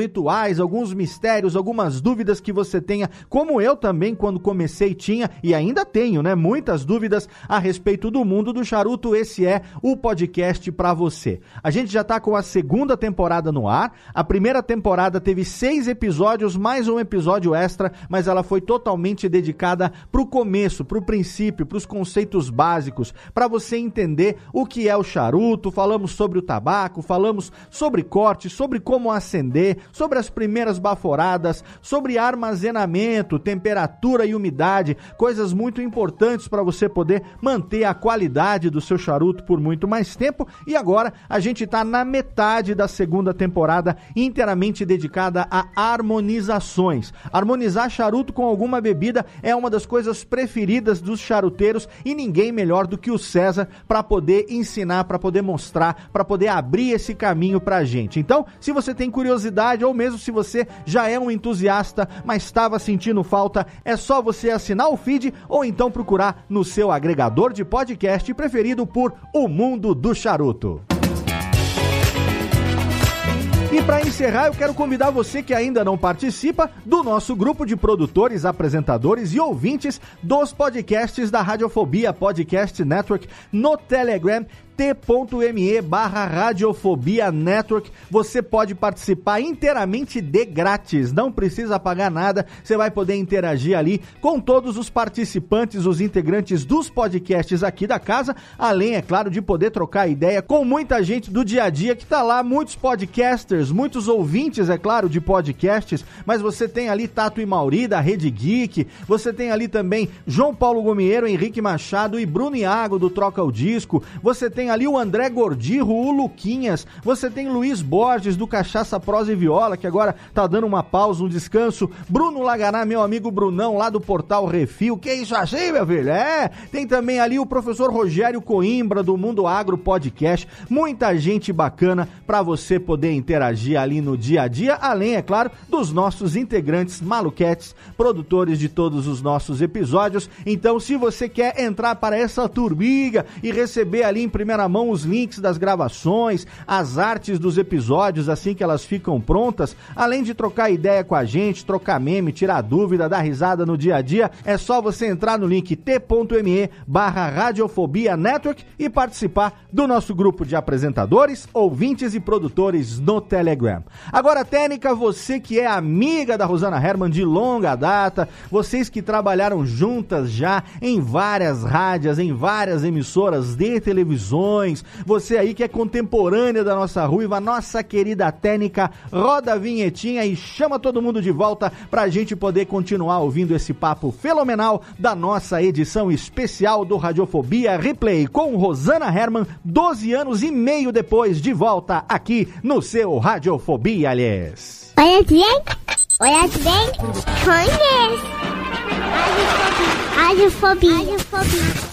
atuais, alguns mistérios, algumas dúvidas que você tenha, como eu também quando comecei tinha e ainda tenho, né? Muitas dúvidas a respeito do mundo do charuto. Esse é o podcast pra você. A gente já tá com a segunda temporada no ar. A primeira temporada teve seis episódios, mais um episódio extra, mas ela foi totalmente dedicada pro começo, pro princípio, pros conceitos básicos, pra você entender o que é o charuto. Falamos sobre o tabaco, falamos sobre corte, sobre como acender, sobre as primeiras baforadas, sobre armazenamento, temperatura e umidade, coisas muito importantes para você poder manter a qualidade do seu charuto por muito mais tempo. E agora a gente está na metade da segunda temporada, inteiramente dedicada a harmonizações. Harmonizar charuto com alguma bebida é uma das coisas preferidas dos charuteiros e ninguém melhor do que o César para poder ensinar, para poder mostrar, para poder abrir esse caminho pra gente. Então, se você tem curiosidade ou mesmo se você já é um entusiasta, mas estava sentindo falta, é só você assinar o feed ou então procurar no seu agregador de podcast preferido por O Mundo do Charuto. E para encerrar, eu quero convidar você que ainda não participa do nosso grupo de produtores, apresentadores e ouvintes dos podcasts da Radiofobia Podcast Network no Telegram, t.me barra Radiofobia Network. Você pode participar inteiramente de grátis, não precisa pagar nada, você vai poder interagir ali com todos os participantes, os integrantes dos podcasts aqui da casa, além, é claro, de poder trocar ideia com muita gente do dia a dia que tá lá, muitos podcasters, muitos ouvintes, é claro, de podcasts, mas você tem ali Tato e Mauri da Rede Geek, você tem ali também João Paulo Gomieiro, Henrique Machado e Bruno Iago do Troca o Disco, você tem ali o André Gordirro, o Luquinhas, você tem Luiz Borges do Cachaça, Prosa e Viola, que agora tá dando uma pausa, um descanso, Bruno Laganá, meu amigo Brunão, lá do Portal Refil, que isso assim, meu filho? É, tem também ali o professor Rogério Coimbra do Mundo Agro Podcast, muita gente bacana pra você poder interagir ali no dia a dia, além, é claro, dos nossos integrantes maluquetes, produtores de todos os nossos episódios. Então, se você quer entrar para essa turbiga e receber ali em primeira mão os links das gravações, as artes dos episódios assim que elas ficam prontas, além de trocar ideia com a gente, trocar meme, tirar dúvida, dar risada no dia a dia, é só você entrar no link t.me barra Radiofobia Network e participar do nosso grupo de apresentadores, ouvintes e produtores no Telegram. Agora, Técnica, você que é amiga da Rosana Herman de longa data, vocês que trabalharam juntas já em várias rádios, em várias emissoras de televisões, você aí que é contemporânea da nossa ruiva, nossa querida Técnica, roda a vinhetinha e chama todo mundo de volta pra gente poder continuar ouvindo esse papo fenomenal da nossa edição especial do Radiofobia Replay com Rosana Herman, doze anos e meio depois, de volta aqui no seu Radiofobia, aliás. Olha bem, olha bem, conhece. Radiofobia, Radiofobia.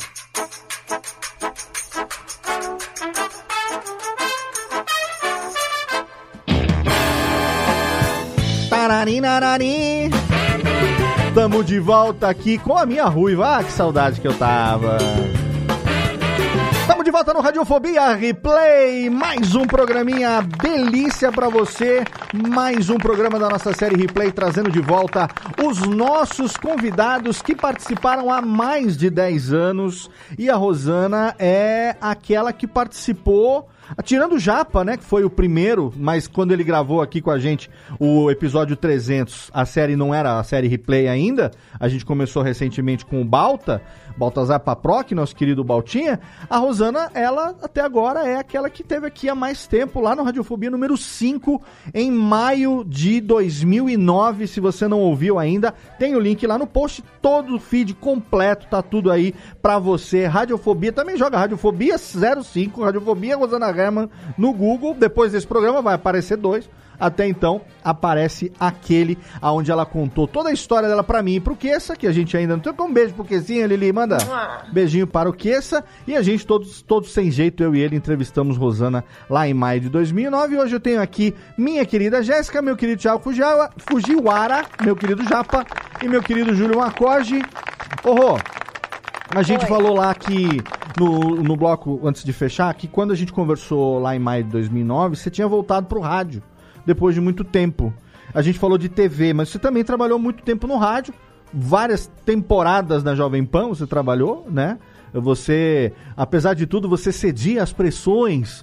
Tararinarari. Tamo de volta aqui com a minha ruiva. Ah, que saudade que eu tava. Tamo de volta no Radiofobia Replay. Mais um programinha delícia pra você. Mais um programa da nossa série Replay, trazendo de volta os nossos convidados que participaram há mais de dez anos. E a Rosana é aquela que participou, tirando o Japa, né, que foi o primeiro, mas quando ele gravou aqui com a gente o episódio trezentos, a série não era a série Replay ainda, a gente começou recentemente com o Balta, Baltazar Paproc, nosso querido Baltinha. A Rosana, ela até agora é aquela que teve aqui há mais tempo, lá no Radiofobia número cinco, em maio de dois mil e nove, se você não ouviu ainda, tem o link lá no post, todo o feed completo, tá tudo aí pra você. Radiofobia, também joga Radiofobia zero cinco, Radiofobia Rosana Herman no Google, depois desse programa vai aparecer dois. Até então, aparece aquele onde ela contou toda a história dela pra mim e pro Queça, que a gente ainda não tem. Um beijo pro Quecinha, Lili, manda beijinho para o Queça. E a gente, todos, todos sem jeito, eu e ele, entrevistamos Rosana lá em maio de dois mil e nove. E hoje eu tenho aqui minha querida Jéssica, meu querido Thiago Fujiwara, Fujiwara, meu querido Japa e meu querido Júlio Macoge. Ô, Rô, a gente Oi. falou lá que no, no bloco, antes de fechar, que quando a gente conversou lá em maio de dois mil e nove, você tinha voltado pro rádio depois de muito tempo. a gente falou de T V, mas você também trabalhou muito tempo no rádio, várias temporadas na Jovem Pan você trabalhou, né? Você, apesar de tudo, você cedia às pressões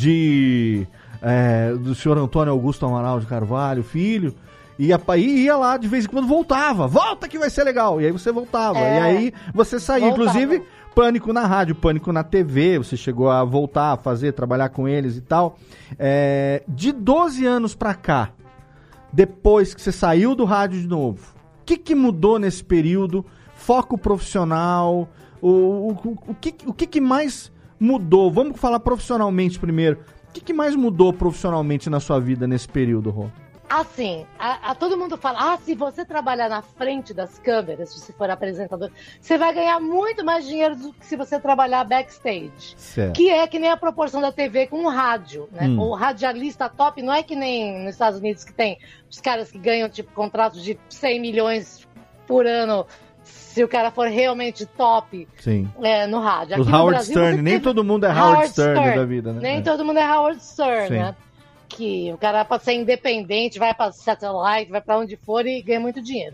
de, é, do senhor Antônio Augusto Amaral de Carvalho, filho, e ia, ia lá de vez em quando, voltava, volta que vai ser legal, e aí você voltava, é, e aí você saía, voltava. Inclusive Pânico na rádio, Pânico na T V, você chegou a voltar a fazer, trabalhar com eles e tal. É, de doze anos pra cá, depois que você saiu do rádio de novo, o que, que mudou nesse período? Foco profissional, o, o, o, o, que, o que, que mais mudou? Vamos falar profissionalmente primeiro. O que, que mais mudou profissionalmente na sua vida nesse período, Rô? Assim, a, a, todo mundo fala, ah, se você trabalhar na frente das câmeras, se você for apresentador, você vai ganhar muito mais dinheiro do que se você trabalhar backstage. Certo. Que é que nem a proporção da T V com o rádio, né? Hum. O radialista top não é que nem nos Estados Unidos que tem os caras que ganham, tipo, contratos de cem milhões por ano, se o cara for realmente top. Sim. É, no rádio. Aqui Os no Howard Brasil, Stern, nem todo mundo é Howard, Howard Stern, Stern da vida, né? Nem é. todo mundo é Howard Stern, Sim. né? Que o cara pode ser independente, vai para satellite, vai para onde for e ganha muito dinheiro.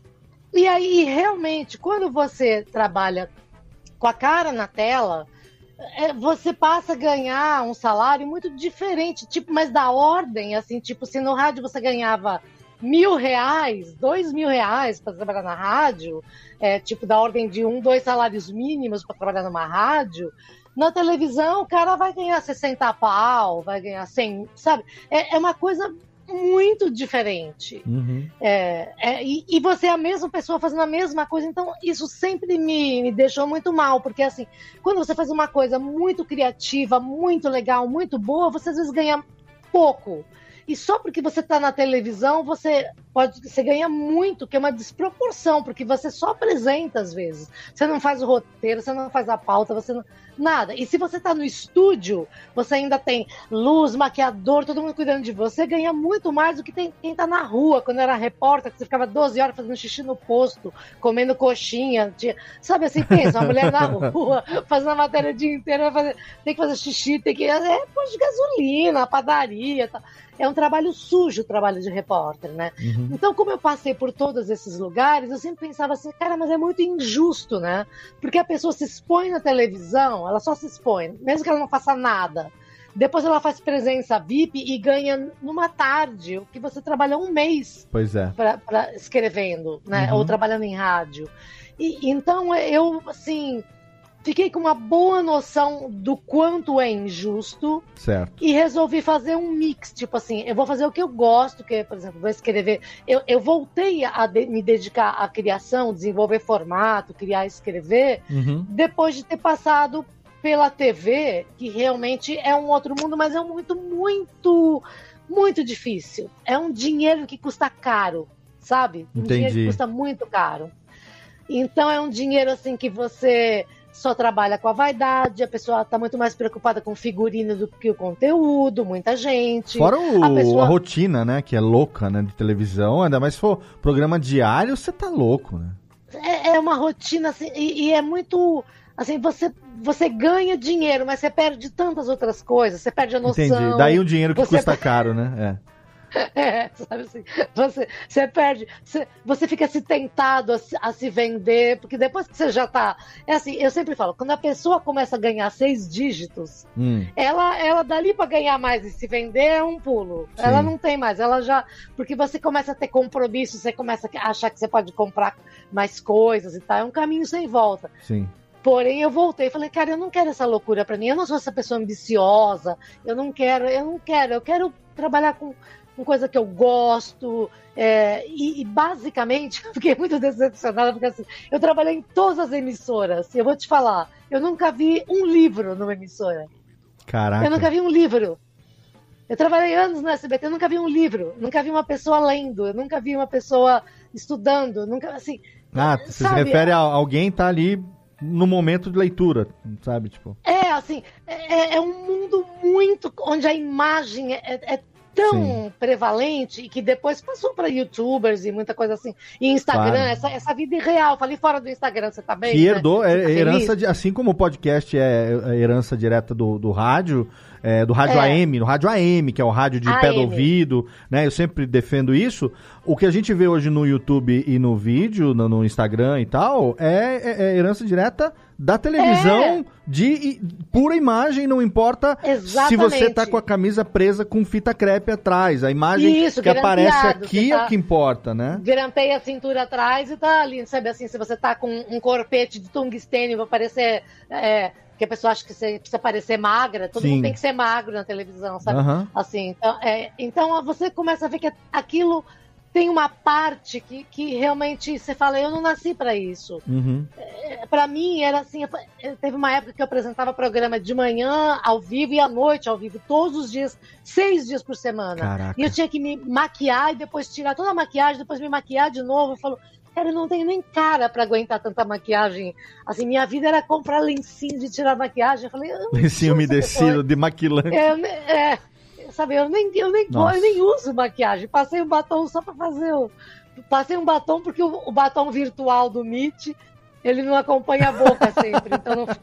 E aí, realmente, quando você trabalha com a cara na tela, é, você passa a ganhar um salário muito diferente, tipo, mas da ordem, assim, tipo, se no rádio você ganhava mil reais, dois mil reais para trabalhar na rádio, é, tipo, da ordem de um, dois salários mínimos para trabalhar numa rádio, na televisão o cara vai ganhar sessenta pau, vai ganhar cem, sabe? É, é uma coisa muito diferente. Uhum. É, é, e, e você é a mesma pessoa fazendo a mesma coisa, então isso sempre me, me deixou muito mal, porque assim, quando você faz uma coisa muito criativa, muito legal, muito boa, você às vezes ganha pouco. E só porque você está na televisão, você pode, você ganha muito, que é uma desproporção, porque você só apresenta às vezes. Você não faz o roteiro, você não faz a pauta, você não... nada. E se você está no estúdio, você ainda tem luz, maquiador, todo mundo cuidando de você, ganha muito mais do que tem, quem está na rua. Quando era repórter, que você ficava doze horas fazendo xixi no posto, comendo coxinha. Tinha... Sabe assim, pensa, uma mulher na rua, fazendo a matéria o dia inteiro, vai fazer... tem que fazer xixi, tem que... É posto de gasolina, padaria, tal. É um trabalho sujo o trabalho de repórter, né? Uhum. Então, como eu passei por todos esses lugares, eu sempre pensava assim, cara, mas é muito injusto, né? Porque a pessoa se expõe na televisão, ela só se expõe, mesmo que ela não faça nada. Depois ela faz presença V I P e ganha numa tarde, o que você trabalha um mês pois é. pra, pra escrevendo, né? Uhum. Ou trabalhando em rádio. E, então, eu, assim... fiquei com uma boa noção do quanto é injusto. Certo. E resolvi fazer um mix, tipo assim, eu vou fazer o que eu gosto, que, por exemplo, vou escrever. Eu, eu voltei a de, me dedicar à criação, desenvolver formato, criar e escrever, uhum. depois de ter passado pela T V, que realmente é um outro mundo, mas é um muito, muito, muito difícil. É um dinheiro que custa caro, sabe? Um Entendi. dinheiro que custa muito caro. Então é um dinheiro assim que você... só trabalha com a vaidade, a pessoa está muito mais preocupada com o figurino do que o conteúdo, muita gente. Fora o, a, pessoa... a rotina, né, que é louca, né, de televisão, ainda mais se for programa diário, você tá louco, né? É, é uma rotina, assim, e, e é muito, assim, você, você ganha dinheiro, mas você perde tantas outras coisas, você perde a noção. Entendi, daí o dinheiro que você... custa caro, né, é. É, sabe assim, você, você perde, você, você fica se tentado a, a se vender, porque depois que você já tá, é assim, eu sempre falo, quando a pessoa começa a ganhar seis dígitos, hum. ela, ela dali para ganhar mais e se vender é um pulo, Sim. ela não tem mais, ela já, porque você começa a ter compromisso, você começa a achar que você pode comprar mais coisas e tal, é um caminho sem volta. Sim. Porém, eu voltei e falei, cara, eu não quero essa loucura pra mim, eu não sou essa pessoa ambiciosa, eu não quero, eu não quero, eu quero trabalhar com uma coisa que eu gosto, é, e, e basicamente eu fiquei muito decepcionada, porque assim, eu trabalhei em todas as emissoras, e eu vou te falar, eu nunca vi um livro numa emissora. Caraca. Eu nunca vi um livro. Eu trabalhei anos no S B T, eu nunca vi um livro, nunca vi uma pessoa lendo, eu nunca vi uma pessoa estudando, nunca, assim... Ah, você sabe, se refere a alguém tá ali no momento de leitura, sabe, tipo... É, assim, é, é um mundo muito, onde a imagem é, é tão Sim. prevalente e que depois passou para YouTubers e muita coisa assim. E Instagram, Claro. essa, essa vida irreal. Falei fora do Instagram, você tá bem? Que né? herdou, Você é, tá herança feliz? de, assim como o podcast é é herança direta do, do rádio, é, do rádio É. A M, do rádio A M, que é o rádio de pé do A M. ouvido, né? Eu sempre defendo isso. O que a gente vê hoje no YouTube e no vídeo, no, no Instagram e tal, é, é- é herança direta da televisão, É. de i- pura imagem, não importa se Exatamente. você tá com a camisa presa com fita crepe atrás. A imagem Isso, que aparece grampeado, aqui que é tá- o que importa, né? Grampeia a cintura atrás e tá ali, sabe assim, se você tá com um corpete de tungstênio, vai parecer, é, que a pessoa acha que você precisa parecer magra, todo Sim. mundo tem que ser magro na televisão, sabe? Aham. Assim, então, é, então você começa a ver que aquilo tem uma parte que, que realmente você fala, eu não nasci pra isso. Uhum. É, pra mim era assim, eu- eu- teve uma época que eu apresentava programa de manhã ao vivo e à noite ao vivo, todos os dias, seis dias por semana. Caraca. E eu tinha que me maquiar e depois tirar toda a maquiagem, depois me maquiar de novo. Eu falo, cara, eu não tenho nem cara pra aguentar tanta maquiagem. Assim, minha vida era comprar lencinho de tirar maquiagem. Eu falei, eu não Lencinho sou essa umedecido, pessoa. de maquilante. É, é, sabe, eu nem, eu, nem, Nossa. eu nem uso maquiagem. Passei um batom só pra fazer o. Passei um batom porque o, o batom virtual do Meet, ele não acompanha a boca sempre. Então não.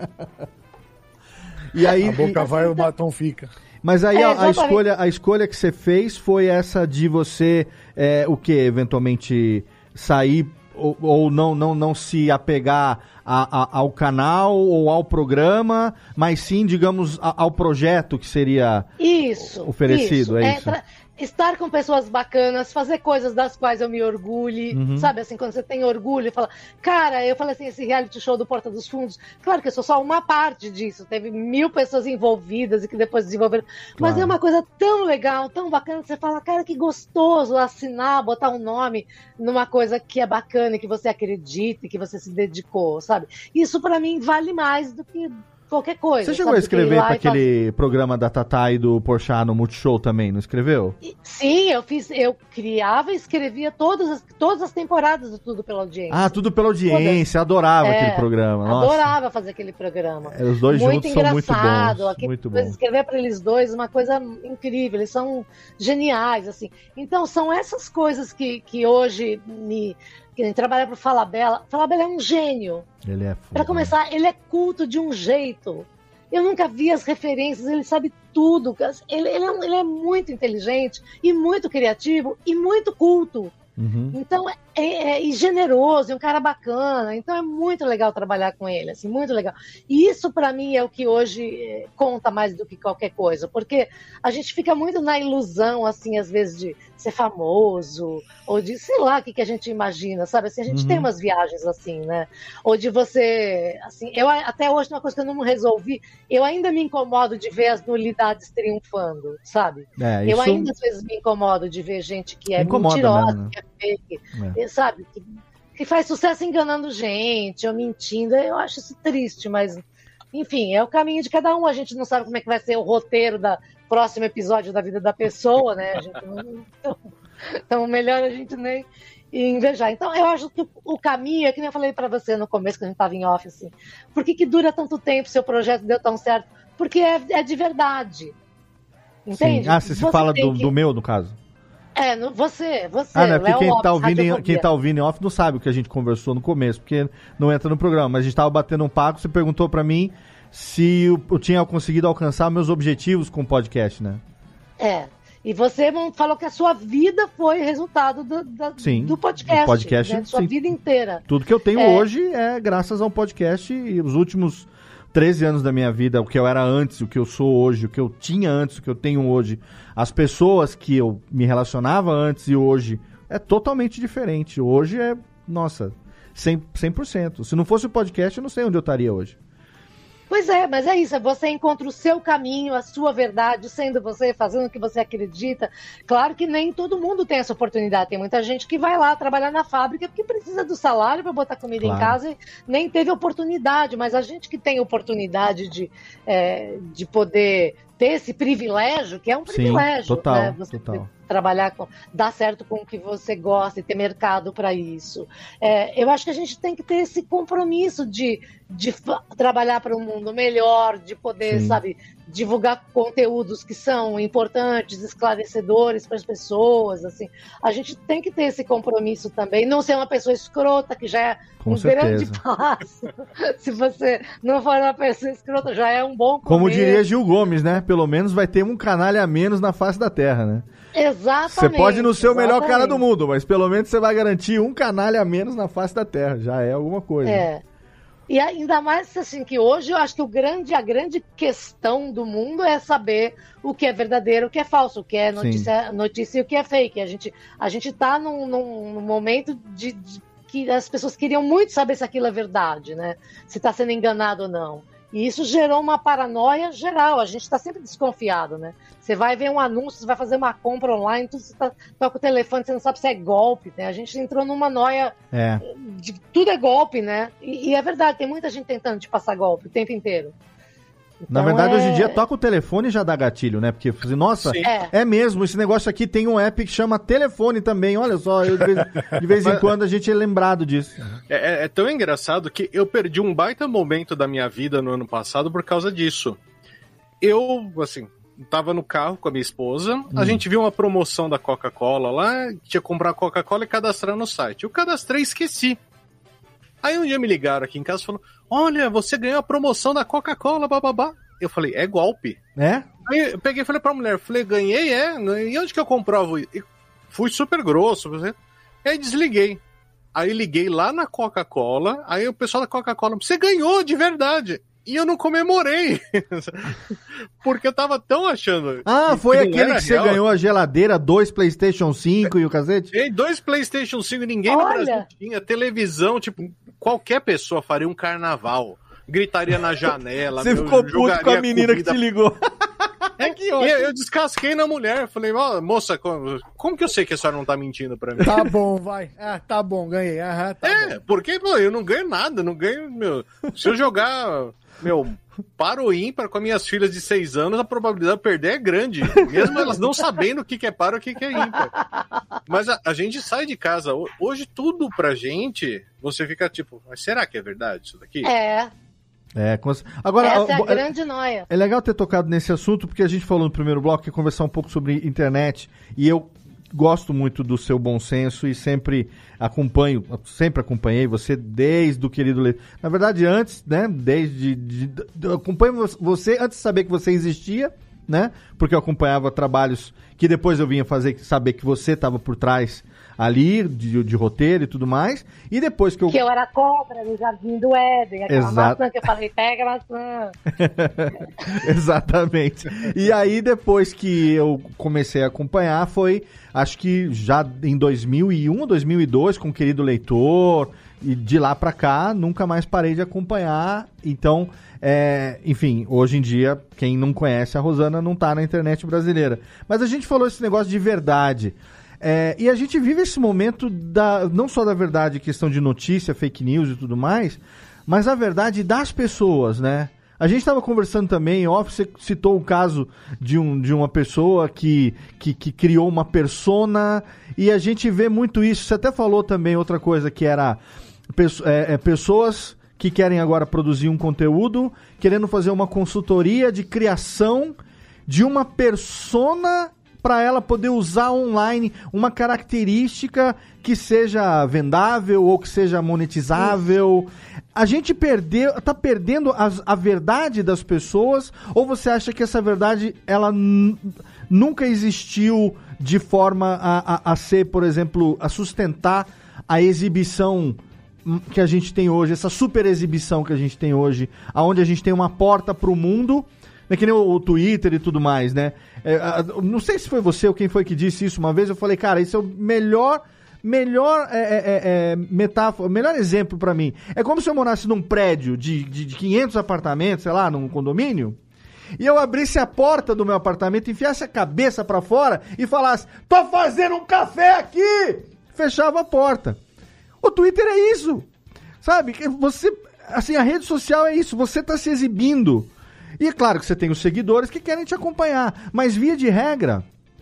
E aí, A boca e- vai, o batom fica. Mas aí É, a- a, exatamente. escolha, a escolha que você fez foi essa de você, é, o que, eventualmente sair ou, ou não, não, não se apegar a- a- ao canal ou ao programa, mas sim, digamos, a- ao projeto que seria Isso. oferecido, é isso? tra- Estar com pessoas bacanas, fazer coisas das quais eu me orgulhe, Uhum. sabe? Assim, quando você tem orgulho e fala, cara, eu falei assim, esse reality show do Porta dos Fundos, claro que eu sou só uma parte disso, teve mil pessoas envolvidas e que depois desenvolveram, mas Claro. é uma coisa tão legal, tão bacana, que você fala, cara, que gostoso assinar, botar um nome numa coisa que é bacana, que você acredita, e que você se dedicou, sabe? Isso pra mim vale mais do que qualquer coisa. Você chegou sabe? a Do que ir escrever lá para e fazer- aquele programa da Tatá e do Porchat no Multishow também, não escreveu? Sim, eu fiz, eu criava e escrevia todas as, todas as temporadas do Tudo pela Audiência. Ah, tudo pela audiência, adorava É, aquele programa. Nossa. Adorava fazer aquele programa. É, os dois muito juntos são muito engraçado. bons, aquele- muito bons. Escrever para eles dois uma coisa incrível. Eles são geniais, assim. Então são essas coisas que, que hoje me que nem trabalhar para o Falabella. Falabella é um gênio. Ele é Para começar, ele é culto de um jeito. Eu nunca vi as referências, ele sabe tudo. Ele, ele, é, um- ele é muito inteligente e muito criativo e muito culto. Uhum. Então, é, é- e generoso, é um cara bacana. Então, é muito legal trabalhar com ele, assim, muito legal. E isso, para mim, é o que hoje é, conta mais do que qualquer coisa, porque a gente fica muito na ilusão, assim, às vezes, de ser famoso, ou de, sei lá, o que, que a gente imagina, sabe? Assim, a gente Uhum. tem umas viagens assim, né? Ou de você, assim, eu a- até hoje, uma coisa que eu não resolvi, eu ainda me incomodo de ver as nulidades triunfando, sabe? É, Eu isso- ainda, às vezes, me incomodo de ver gente que é Incomoda mentirosa, mesmo, né? que é fake, É. e, sabe? Que, que faz sucesso enganando gente, ou mentindo. Eu acho isso triste, mas, enfim, é o caminho de cada um. A gente não sabe como é que vai ser o roteiro da próximo episódio da vida da pessoa, né? A gente não... então, então, melhor a gente nem invejar. Então, eu acho que o caminho, é que nem eu falei pra você no começo, que a gente tava em off, assim. Por que que dura tanto tempo, seu projeto deu tão certo? Porque é, é de verdade. Entende? Sim. Ah, você, se Você fala tem do, que- do meu, no caso? É, no- você, você. Ah, não, é porque Léo quem Lopes, tá, ouvindo em, Radiofobia. quem tá ouvindo em off não sabe o que a gente conversou no começo, porque não entra no programa. Mas a gente tava batendo um papo, você perguntou pra mim se eu, eu tinha conseguido alcançar meus objetivos com o podcast, né? É. E você falou que a sua vida foi resultado do, da- Sim, do podcast. do podcast, né? Sua sim. vida inteira. Tudo que eu tenho É. hoje é graças ao podcast e os últimos treze anos da minha vida, o que eu era antes, o que eu sou hoje, o que eu tinha antes, o que eu tenho hoje, as pessoas que eu me relacionava antes e hoje, é totalmente diferente. Hoje é, nossa, cem por cento. Se não fosse o podcast, eu não sei onde eu estaria hoje. Pois é, mas é isso, você encontra o seu caminho, a sua verdade, sendo você, fazendo o que você acredita. Claro que nem todo mundo tem essa oportunidade, tem muita gente que vai lá trabalhar na fábrica porque precisa do salário para botar comida Claro. em casa e nem teve oportunidade, mas a gente que tem oportunidade de, é, de poder ter esse privilégio, que é um Sim, privilégio, total, né? Você total. trabalhar com, dar certo com o que você gosta e ter mercado para isso. É, eu acho que a gente tem que ter esse compromisso de, de trabalhar para um mundo melhor, de poder, Sim. sabe, divulgar conteúdos que são importantes, esclarecedores para as pessoas, assim. A gente tem que ter esse compromisso também, não ser uma pessoa escrota, que já é com um certeza. grande passo. Se você não for uma pessoa escrota, já é um bom começo. Como diria Gil Gomes, né? Pelo menos vai ter um canalha a menos na face da terra, né? Exatamente. Você pode não ser o melhor exatamente. cara do mundo, mas pelo menos você vai garantir um canalha a menos na face da terra. Já é alguma coisa. É. E ainda mais assim que hoje eu acho que o grande, a grande questão do mundo é saber o que é verdadeiro, o que é falso, o que é notícia, notícia e o que é fake. A gente a gente tá num, num momento de, de que as pessoas queriam muito saber se aquilo é verdade, né? Se está sendo enganado ou não. E isso gerou uma paranoia geral, a gente está sempre desconfiado, né? Você vai ver um anúncio, você vai fazer uma compra online, tudo, você tá, toca o telefone, você não sabe se é golpe, né? A gente entrou numa noia é. de tudo é golpe, né? E, e é verdade, tem muita gente tentando te passar golpe o tempo inteiro. Na então verdade, é... hoje em dia toca o telefone e já dá gatilho, né? Porque, nossa, é. é mesmo, esse negócio aqui tem um app que chama telefone também, olha só, eu, de vez, de vez em quando a gente é lembrado disso. É, é, é tão engraçado que eu perdi um baita momento da minha vida no ano passado por causa disso. Eu, assim, tava no carro com a minha esposa, hum. a gente viu uma promoção da Coca-Cola lá, tinha que comprar Coca-Cola e cadastrar no site. Eu cadastrei e esqueci. Aí um dia me ligaram aqui em casa e falaram, olha, você ganhou a promoção da Coca-Cola, bababá. Eu falei, é golpe. É? Aí eu peguei e falei pra mulher, falei, ganhei, é? E onde que eu comprovo? E fui super grosso. E aí desliguei. Aí liguei lá na Coca-Cola, aí o pessoal da Coca-Cola, você ganhou de verdade. E eu não comemorei. Porque eu tava tão achando... Ah, foi que aquele que você real. Ganhou a geladeira, dois PlayStation cinco e o cacete? E dois PlayStation cinco, ninguém Olha. no Brasil tinha. Televisão, tipo, qualquer pessoa faria um carnaval. Gritaria na janela. Você meu, ficou puto com a menina comida... que te ligou. É que eu, eu descasquei na mulher. Falei, oh, moça, como, como que eu sei que a senhora não tá mentindo pra mim? Tá bom, vai. Ah, tá bom, ganhei. Aham, tá é, bom. Porque pô, eu não ganho nada, não ganho, meu. Se eu jogar, meu, para o ímpar com as minhas filhas de seis anos, a probabilidade de perder é grande. Mesmo elas não sabendo o que é par e o que é ímpar. Mas a, a gente sai de casa, hoje tudo pra gente, você fica tipo, mas será que é verdade isso daqui? É. É, agora, essa é a grande noia. É legal ter tocado nesse assunto, porque a gente falou no primeiro bloco que ia conversar um pouco sobre internet, e eu gosto muito do seu bom senso e sempre acompanho, sempre acompanhei você desde o querido Leitor. Na verdade, antes, né, desde, de, de, eu acompanho você antes de saber que você existia, né, porque eu acompanhava trabalhos que depois eu vinha fazer, saber que você estava por trás ali, de, de roteiro e tudo mais, e depois que eu... Que eu era cobra no Jardim do Éden, aquela Exato. maçã que eu falei, pega a maçã. Exatamente. E aí, depois que eu comecei a acompanhar, foi, acho que já em dois mil e um, dois mil e dois, com o querido Leitor, e de lá pra cá, nunca mais parei de acompanhar, então... É, enfim, hoje em dia, quem não conhece a Rosana não tá na internet brasileira. Mas a gente falou esse negócio de verdade. É, e a gente vive esse momento da, não só da verdade, questão de notícia, fake news e tudo mais, mas a verdade das pessoas, né? A gente estava conversando também, ó, você citou o caso de, um, de uma pessoa que, que, que criou uma persona, e a gente vê muito isso. Você até falou também outra coisa, que era é, é, pessoas... que querem agora produzir um conteúdo, querendo fazer uma consultoria de criação de uma persona para ela poder usar online uma característica que seja vendável ou que seja monetizável. A gente perdeu, tá perdendo as, a verdade das pessoas, ou você acha que essa verdade ela n- nunca existiu de forma a, a, a ser, por exemplo, a sustentar a exibição que a gente tem hoje, essa super exibição que a gente tem hoje, onde a gente tem uma porta pro mundo, né, que nem o, o Twitter e tudo mais, né? É, a, não sei se foi você ou quem foi que disse isso uma vez, eu falei, cara, esse é o melhor, melhor é, é, é, metáfora, melhor exemplo pra mim. É como se eu morasse num prédio de, de, de quinhentos apartamentos, sei lá, num condomínio, e eu abrisse a porta do meu apartamento, enfiasse a cabeça pra fora e falasse, tô fazendo um café aqui! Fechava a porta. O Twitter é isso, sabe? Você, assim, a rede social é isso, você tá se exibindo. E é claro que você tem os seguidores que querem te acompanhar, mas via de regra,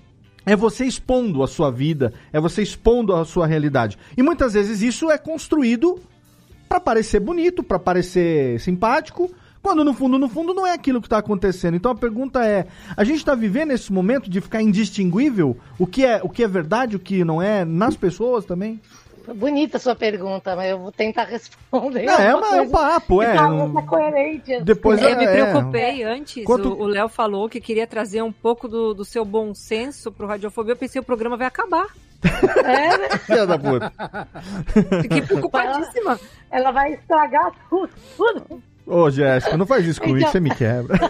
é você expondo a sua vida, é você expondo a sua realidade. E muitas vezes isso é construído para parecer bonito, para parecer simpático, quando no fundo, no fundo não é aquilo que está acontecendo. Então a pergunta é, a gente está vivendo esse momento de ficar indistinguível? O que é, o que é verdade, o que não é, nas pessoas também? Bonita a sua pergunta, mas eu vou tentar responder. Não, é, uma, é um papo, é. Não... coerente. Depois eu é, me preocupei é. antes. Quanto... O Léo falou que queria trazer um pouco do, do seu bom senso pro Radiofobia. Eu pensei, o programa vai acabar. É, né? Filha da puta. Fiquei preocupadíssima. Ela, ela vai estragar tudo. tudo. Ô, Jéssica, não faz isso comigo, então... você me quebra.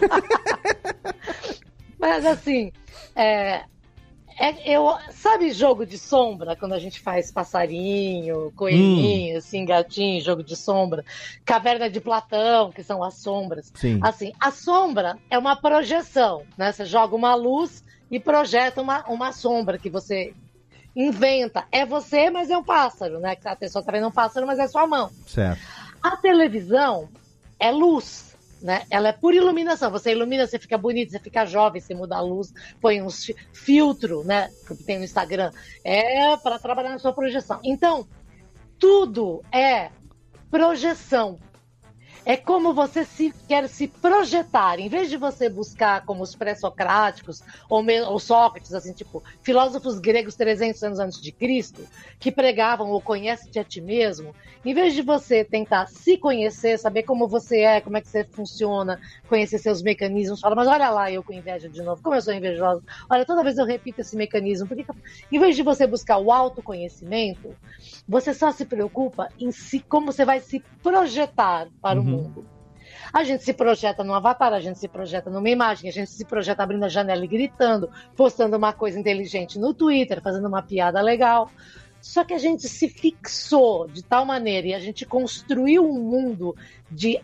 Mas assim, é... É, eu, sabe jogo de sombra, quando a gente faz passarinho, coelhinho, hum. assim, gatinho, jogo de sombra, caverna de Platão, que são as sombras. Sim. Assim, a sombra é uma projeção, né? Você joga uma luz e projeta uma, uma sombra que você inventa. É você, mas é um pássaro, né? A pessoa tá vendo um pássaro, mas é sua mão. Certo. A televisão é luz. Né? Ela é por iluminação, você ilumina, você fica bonito, você fica jovem, você muda a luz, põe uns filtro, né, que tem no Instagram, é para trabalhar na sua projeção. Então, tudo é projeção. É como você se, quer se projetar. Em vez de você buscar como os pré-socráticos, ou, ou Sócrates, assim, tipo, filósofos gregos trezentos anos antes de Cristo, que pregavam o conhece-te a ti mesmo, em vez de você tentar se conhecer, saber como você é, como é que você funciona, conhecer seus mecanismos, fala, mas olha lá, eu com inveja de novo, como eu sou invejosa, olha, toda vez eu repito esse mecanismo, porque em vez de você buscar o autoconhecimento, você só se preocupa em si, como você vai se projetar para uhum. o mundo. A gente se projeta num avatar, a gente se projeta numa imagem, a gente se projeta abrindo a janela e gritando, postando uma coisa inteligente no Twitter, fazendo uma piada legal. Só que a gente se fixou de tal maneira e a gente construiu um mundo de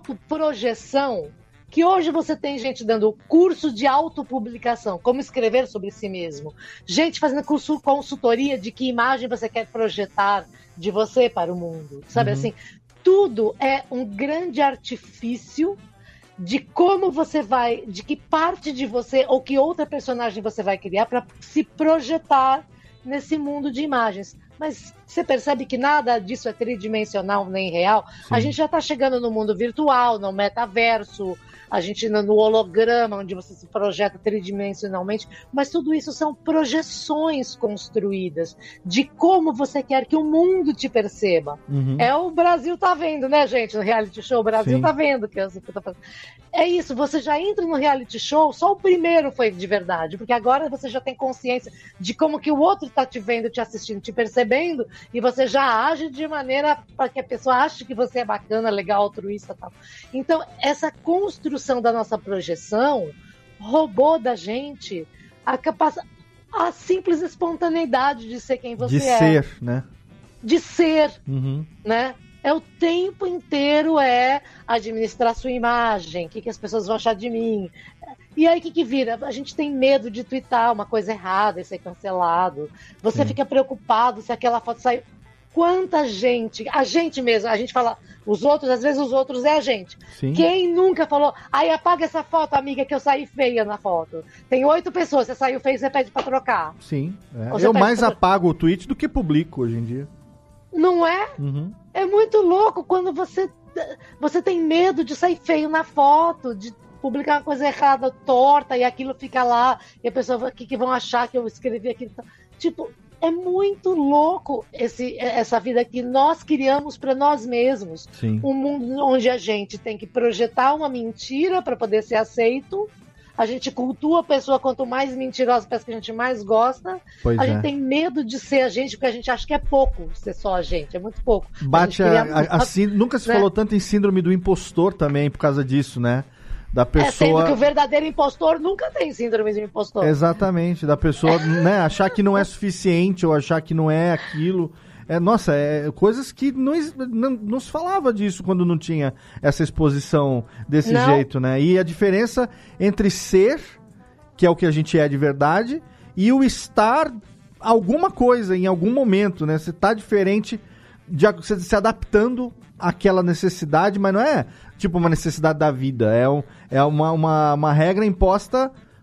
autoprojeção que hoje você tem gente dando curso de autopublicação, como escrever sobre si mesmo, gente fazendo curso, consultoria de que imagem você quer projetar de você para o mundo, sabe uhum. assim? Tudo é um grande artifício de como você vai, de que parte de você ou que outra personagem você vai criar para se projetar nesse mundo de imagens. Mas você percebe que nada disso é tridimensional nem real? Sim. A gente já está chegando no mundo virtual, no metaverso, a gente no holograma, onde você se projeta tridimensionalmente, mas tudo isso são projeções construídas de como você quer que o mundo te perceba. Uhum. É o Brasil tá vendo, né, gente? No reality show, o Brasil Sim. tá vendo que eu tô fazendo. É isso, você já entra no reality show, só o primeiro foi de verdade, porque agora você já tem consciência de como que o outro tá te vendo, te assistindo, te percebendo, e você já age de maneira para que a pessoa ache que você é bacana, legal, altruísta e tal. Então, essa construção da nossa projeção roubou da gente a capacidade, a simples espontaneidade de ser quem você de é. De ser, né? De ser, uhum. né? É o tempo inteiro é administrar sua imagem, o que, que as pessoas vão achar de mim. E aí o que, que vira? A gente tem medo de twittar uma coisa errada e ser cancelado. Você Sim. fica preocupado se aquela foto sai. Quanta gente, a gente mesmo, a gente fala, os outros, às vezes os outros é a gente. Sim. Quem nunca falou, ai, apaga essa foto, amiga, que eu saí feia na foto. Tem oito pessoas, você saiu feia, você pede pra trocar. Sim, é. eu mais pra... apago o tweet do que publico hoje em dia. Não é? Uhum. É muito louco quando você, você tem medo de sair feio na foto, de publicar uma coisa errada, torta, e aquilo fica lá, e a pessoa, o que, que vão achar que eu escrevi aquilo? Tipo, é muito louco esse, essa vida que nós criamos para nós mesmos. Sim. Um mundo onde a gente tem que projetar uma mentira para poder ser aceito. A gente cultua a pessoa, quanto mais mentirosa, parece que a gente mais gosta. Pois a é. gente tem medo de ser a gente, porque a gente acha que é pouco ser só a gente, é muito pouco. Bate a, a, a, a, a, nunca se né? falou tanto em síndrome do impostor também, por causa disso, né? Da pessoa... É, sendo que o verdadeiro impostor nunca tem síndrome do impostor. Exatamente, da pessoa né, achar que não é suficiente ou achar que não é aquilo. É, nossa, é coisas que não, não, não se falava disso quando não tinha essa exposição desse não. jeito, né? E a diferença entre ser, que é o que a gente é de verdade, e o estar alguma coisa em algum momento, né? Você tá diferente, de, você se adaptando àquela necessidade, mas não é tipo uma necessidade da vida, é, um, é uma, uma, uma regra imposta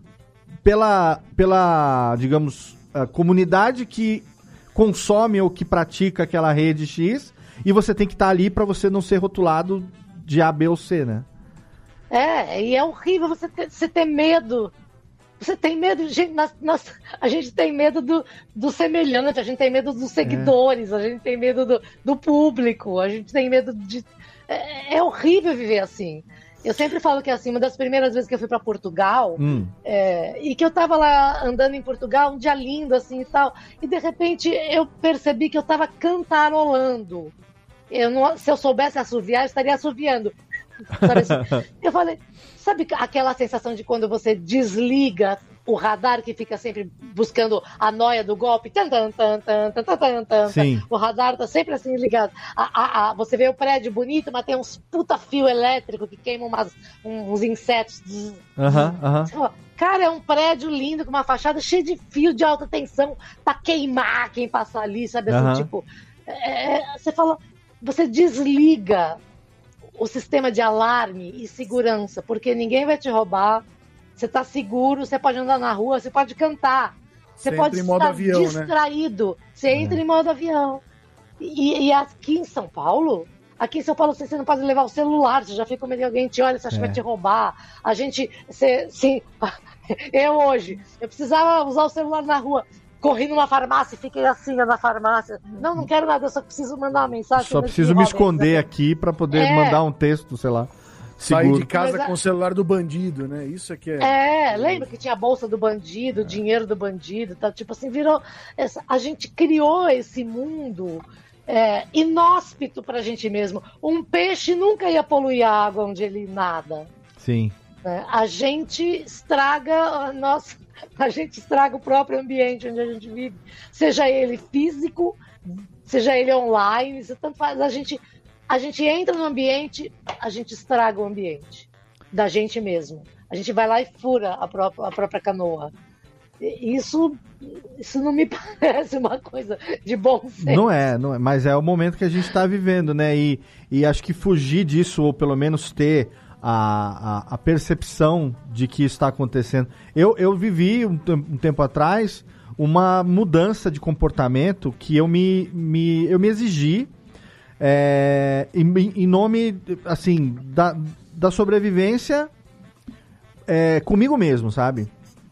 pela, pela, digamos, a comunidade que consome ou que pratica aquela rede X, e você tem que estar ali para você não ser rotulado de A, B ou C, né? É, e é horrível você ter, você ter medo. Você tem medo, gente, nós, nós, a gente tem medo do, do semelhante, a gente tem medo dos seguidores, é. a gente tem medo do, do público, a gente tem medo de... É, é horrível viver assim. Eu sempre falo que assim, uma das primeiras vezes que eu fui para Portugal, hum. é, e que eu tava lá andando em Portugal, um dia lindo assim e tal, e de repente eu percebi que eu tava cantarolando. Eu não, se eu soubesse assoviar, eu estaria assoviando. Sabe assim? Eu falei, sabe aquela sensação de quando você desliga o radar que fica sempre buscando a noia do golpe? Tan, tan, tan, tan, tan, tan, tan, Sim. O radar tá sempre assim ligado. A, a, a, você vê o prédio bonito, mas tem uns puta fio elétrico que queima umas, uns insetos. Aham, aham. Cara, é um prédio lindo com uma fachada cheia de fio de alta tensão pra queimar quem passar ali, sabe assim, Aham. tipo... É, você fala, você desliga o sistema de alarme e segurança, porque ninguém vai te roubar, você tá seguro, você pode andar na rua, você pode cantar, você, Você pode entra em modo estar avião, né? distraído, você entra É. em modo avião. E, e aqui em São Paulo, aqui em São Paulo você não pode levar o celular, você já fica com medo de alguém te olha, você acha que É. vai te roubar. A gente, você, sim, eu hoje, eu precisava usar o celular na rua. Corri numa farmácia e fiquei assim na farmácia. Não, não quero nada, eu só preciso mandar uma mensagem. Só preciso me esconder aqui pra poder É. mandar um texto, sei lá. Sair seguro. de casa Mas é- com o celular do bandido, né? Isso aqui é... É, lembra que tinha a bolsa do bandido, o dinheiro do bandido, tá? Tipo assim, virou... Essa, a gente criou esse mundo é, inóspito pra gente mesmo. Um peixe nunca ia poluir a água onde ele nada. Sim. Né? A gente estraga a nossa... A gente estraga o próprio ambiente onde a gente vive. Seja ele físico, seja ele online, isso tanto faz. A gente, a gente entra no ambiente, a gente estraga o ambiente. Da gente mesmo. A gente vai lá e fura a própria, a própria canoa. Isso, isso não me parece uma coisa de bom senso. Não é, não é, mas é o momento que a gente está vivendo, né? E, e acho que fugir disso, ou pelo menos ter a, a, a percepção de que isso está acontecendo. Eu, eu vivi um, um tempo atrás uma mudança de comportamento que eu me, me, eu me exigi é, em, em nome, assim, da, da sobrevivência é, comigo mesmo, sabe?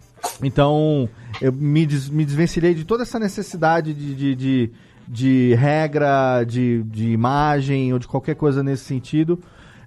Então, eu me, des, me desvencilhei de toda essa necessidade de, de, de, de regra, de, de imagem ou de qualquer coisa nesse sentido,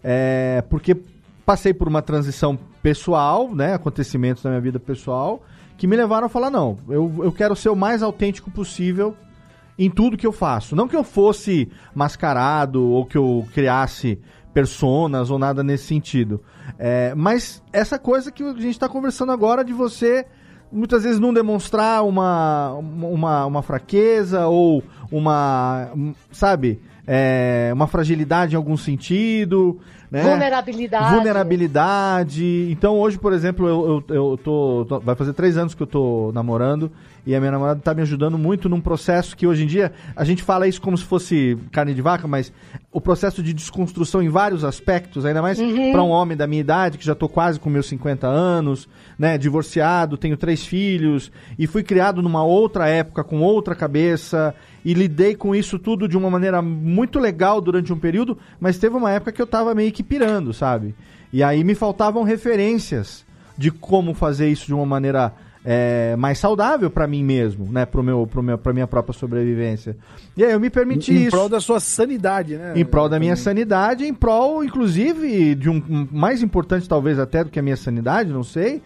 é, porque passei por uma transição pessoal, né, acontecimentos da minha vida pessoal, que me levaram a falar, não, eu, eu quero ser o mais autêntico possível em tudo que eu faço. Não que eu fosse mascarado ou que eu criasse personas ou nada nesse sentido. É, mas essa coisa que a gente está conversando agora de você muitas vezes não demonstrar uma, uma, uma fraqueza ou uma, sabe, é, uma fragilidade em algum sentido, né? Vulnerabilidade. Vulnerabilidade. Então hoje, por exemplo, eu, eu, eu tô, tô... Vai fazer três anos que eu tô namorando e a minha namorada tá me ajudando muito num processo que hoje em dia, a gente fala isso como se fosse carne de vaca, mas o processo de desconstrução em vários aspectos, ainda mais Uhum. para um homem da minha idade, que já tô quase com meus cinquenta anos, né, divorciado, tenho três filhos e fui criado numa outra época, com outra cabeça e lidei com isso tudo de uma maneira muito legal durante um período, mas teve uma época que eu tava meio que pirando, sabe? E aí me faltavam referências de como fazer isso de uma maneira é, mais saudável pra mim mesmo, né? Pro meu, pro meu, pra minha própria sobrevivência. E aí eu me permiti em isso. prol da sua sanidade, né? Em prol da minha sanidade, em prol, inclusive, de um, um mais importante talvez até do que a minha sanidade, não sei,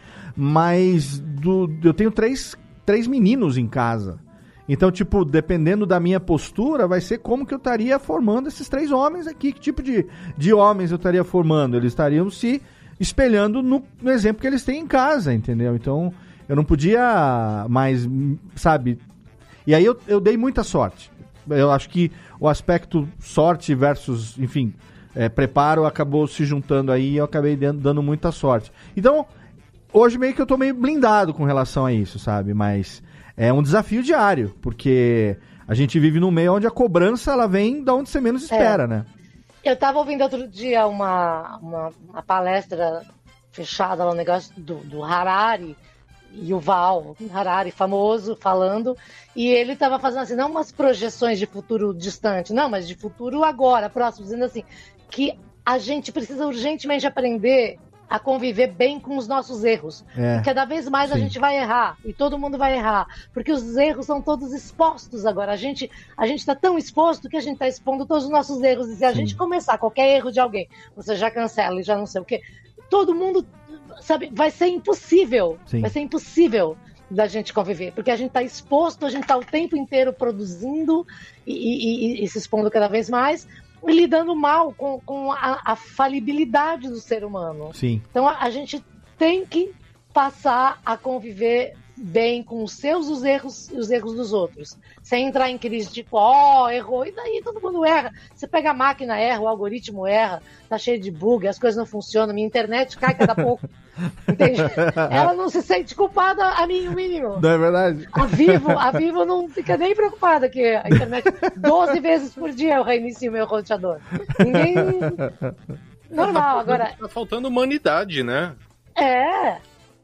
mas do, eu tenho três, três meninos em casa. Então, tipo, dependendo da minha postura, vai ser como que eu estaria formando esses três homens aqui. Que tipo de, de homens eu estaria formando? Eles estariam se espelhando no, no exemplo que eles têm em casa, entendeu? Então, eu não podia mais, sabe... E aí eu, eu dei muita sorte. Eu acho que o aspecto sorte versus, enfim, é, preparo acabou se juntando aí e eu acabei dando, dando muita sorte. Então, hoje meio que eu tô meio blindado com relação a isso, sabe? Mas... é um desafio diário, porque a gente vive num meio onde a cobrança ela vem da onde você menos espera, É. né? Eu estava ouvindo outro dia uma, uma, uma palestra fechada lá, um negócio do, do Harari, Yuval Harari, famoso, falando, e ele estava fazendo assim, não umas projeções de futuro distante, não, mas de futuro agora, próximo, dizendo assim, que a gente precisa urgentemente aprender a conviver bem com os nossos erros. É, e cada vez mais sim. a gente vai errar, e todo mundo vai errar, porque os erros são todos expostos agora. A gente a gente está tão exposto que a gente está expondo todos os nossos erros, e se a sim. gente começar qualquer erro de alguém, você já cancela e já não sei o quê, todo mundo, sabe, vai ser impossível, sim. vai ser impossível da gente conviver, porque a gente está exposto, a gente está o tempo inteiro produzindo e, e, e, e se expondo cada vez mais, e lidando mal com, com a, a falibilidade do ser humano. Sim. Então a, a gente tem que passar a conviver bem com os seus os erros e os erros dos outros. Sem entrar em crise tipo, ó, oh, errou, e daí todo mundo erra. Você pega a máquina, erra, o algoritmo erra, tá cheio de bug, as coisas não funcionam, minha internet cai cada pouco. Entende? Ela não se sente culpada a mim, o mínimo. Não é verdade? A Vivo, a Vivo não fica nem preocupada que a internet doze vezes por dia eu reinicio o meu roteador. Ninguém... Normal, agora... Tá faltando humanidade, né? É...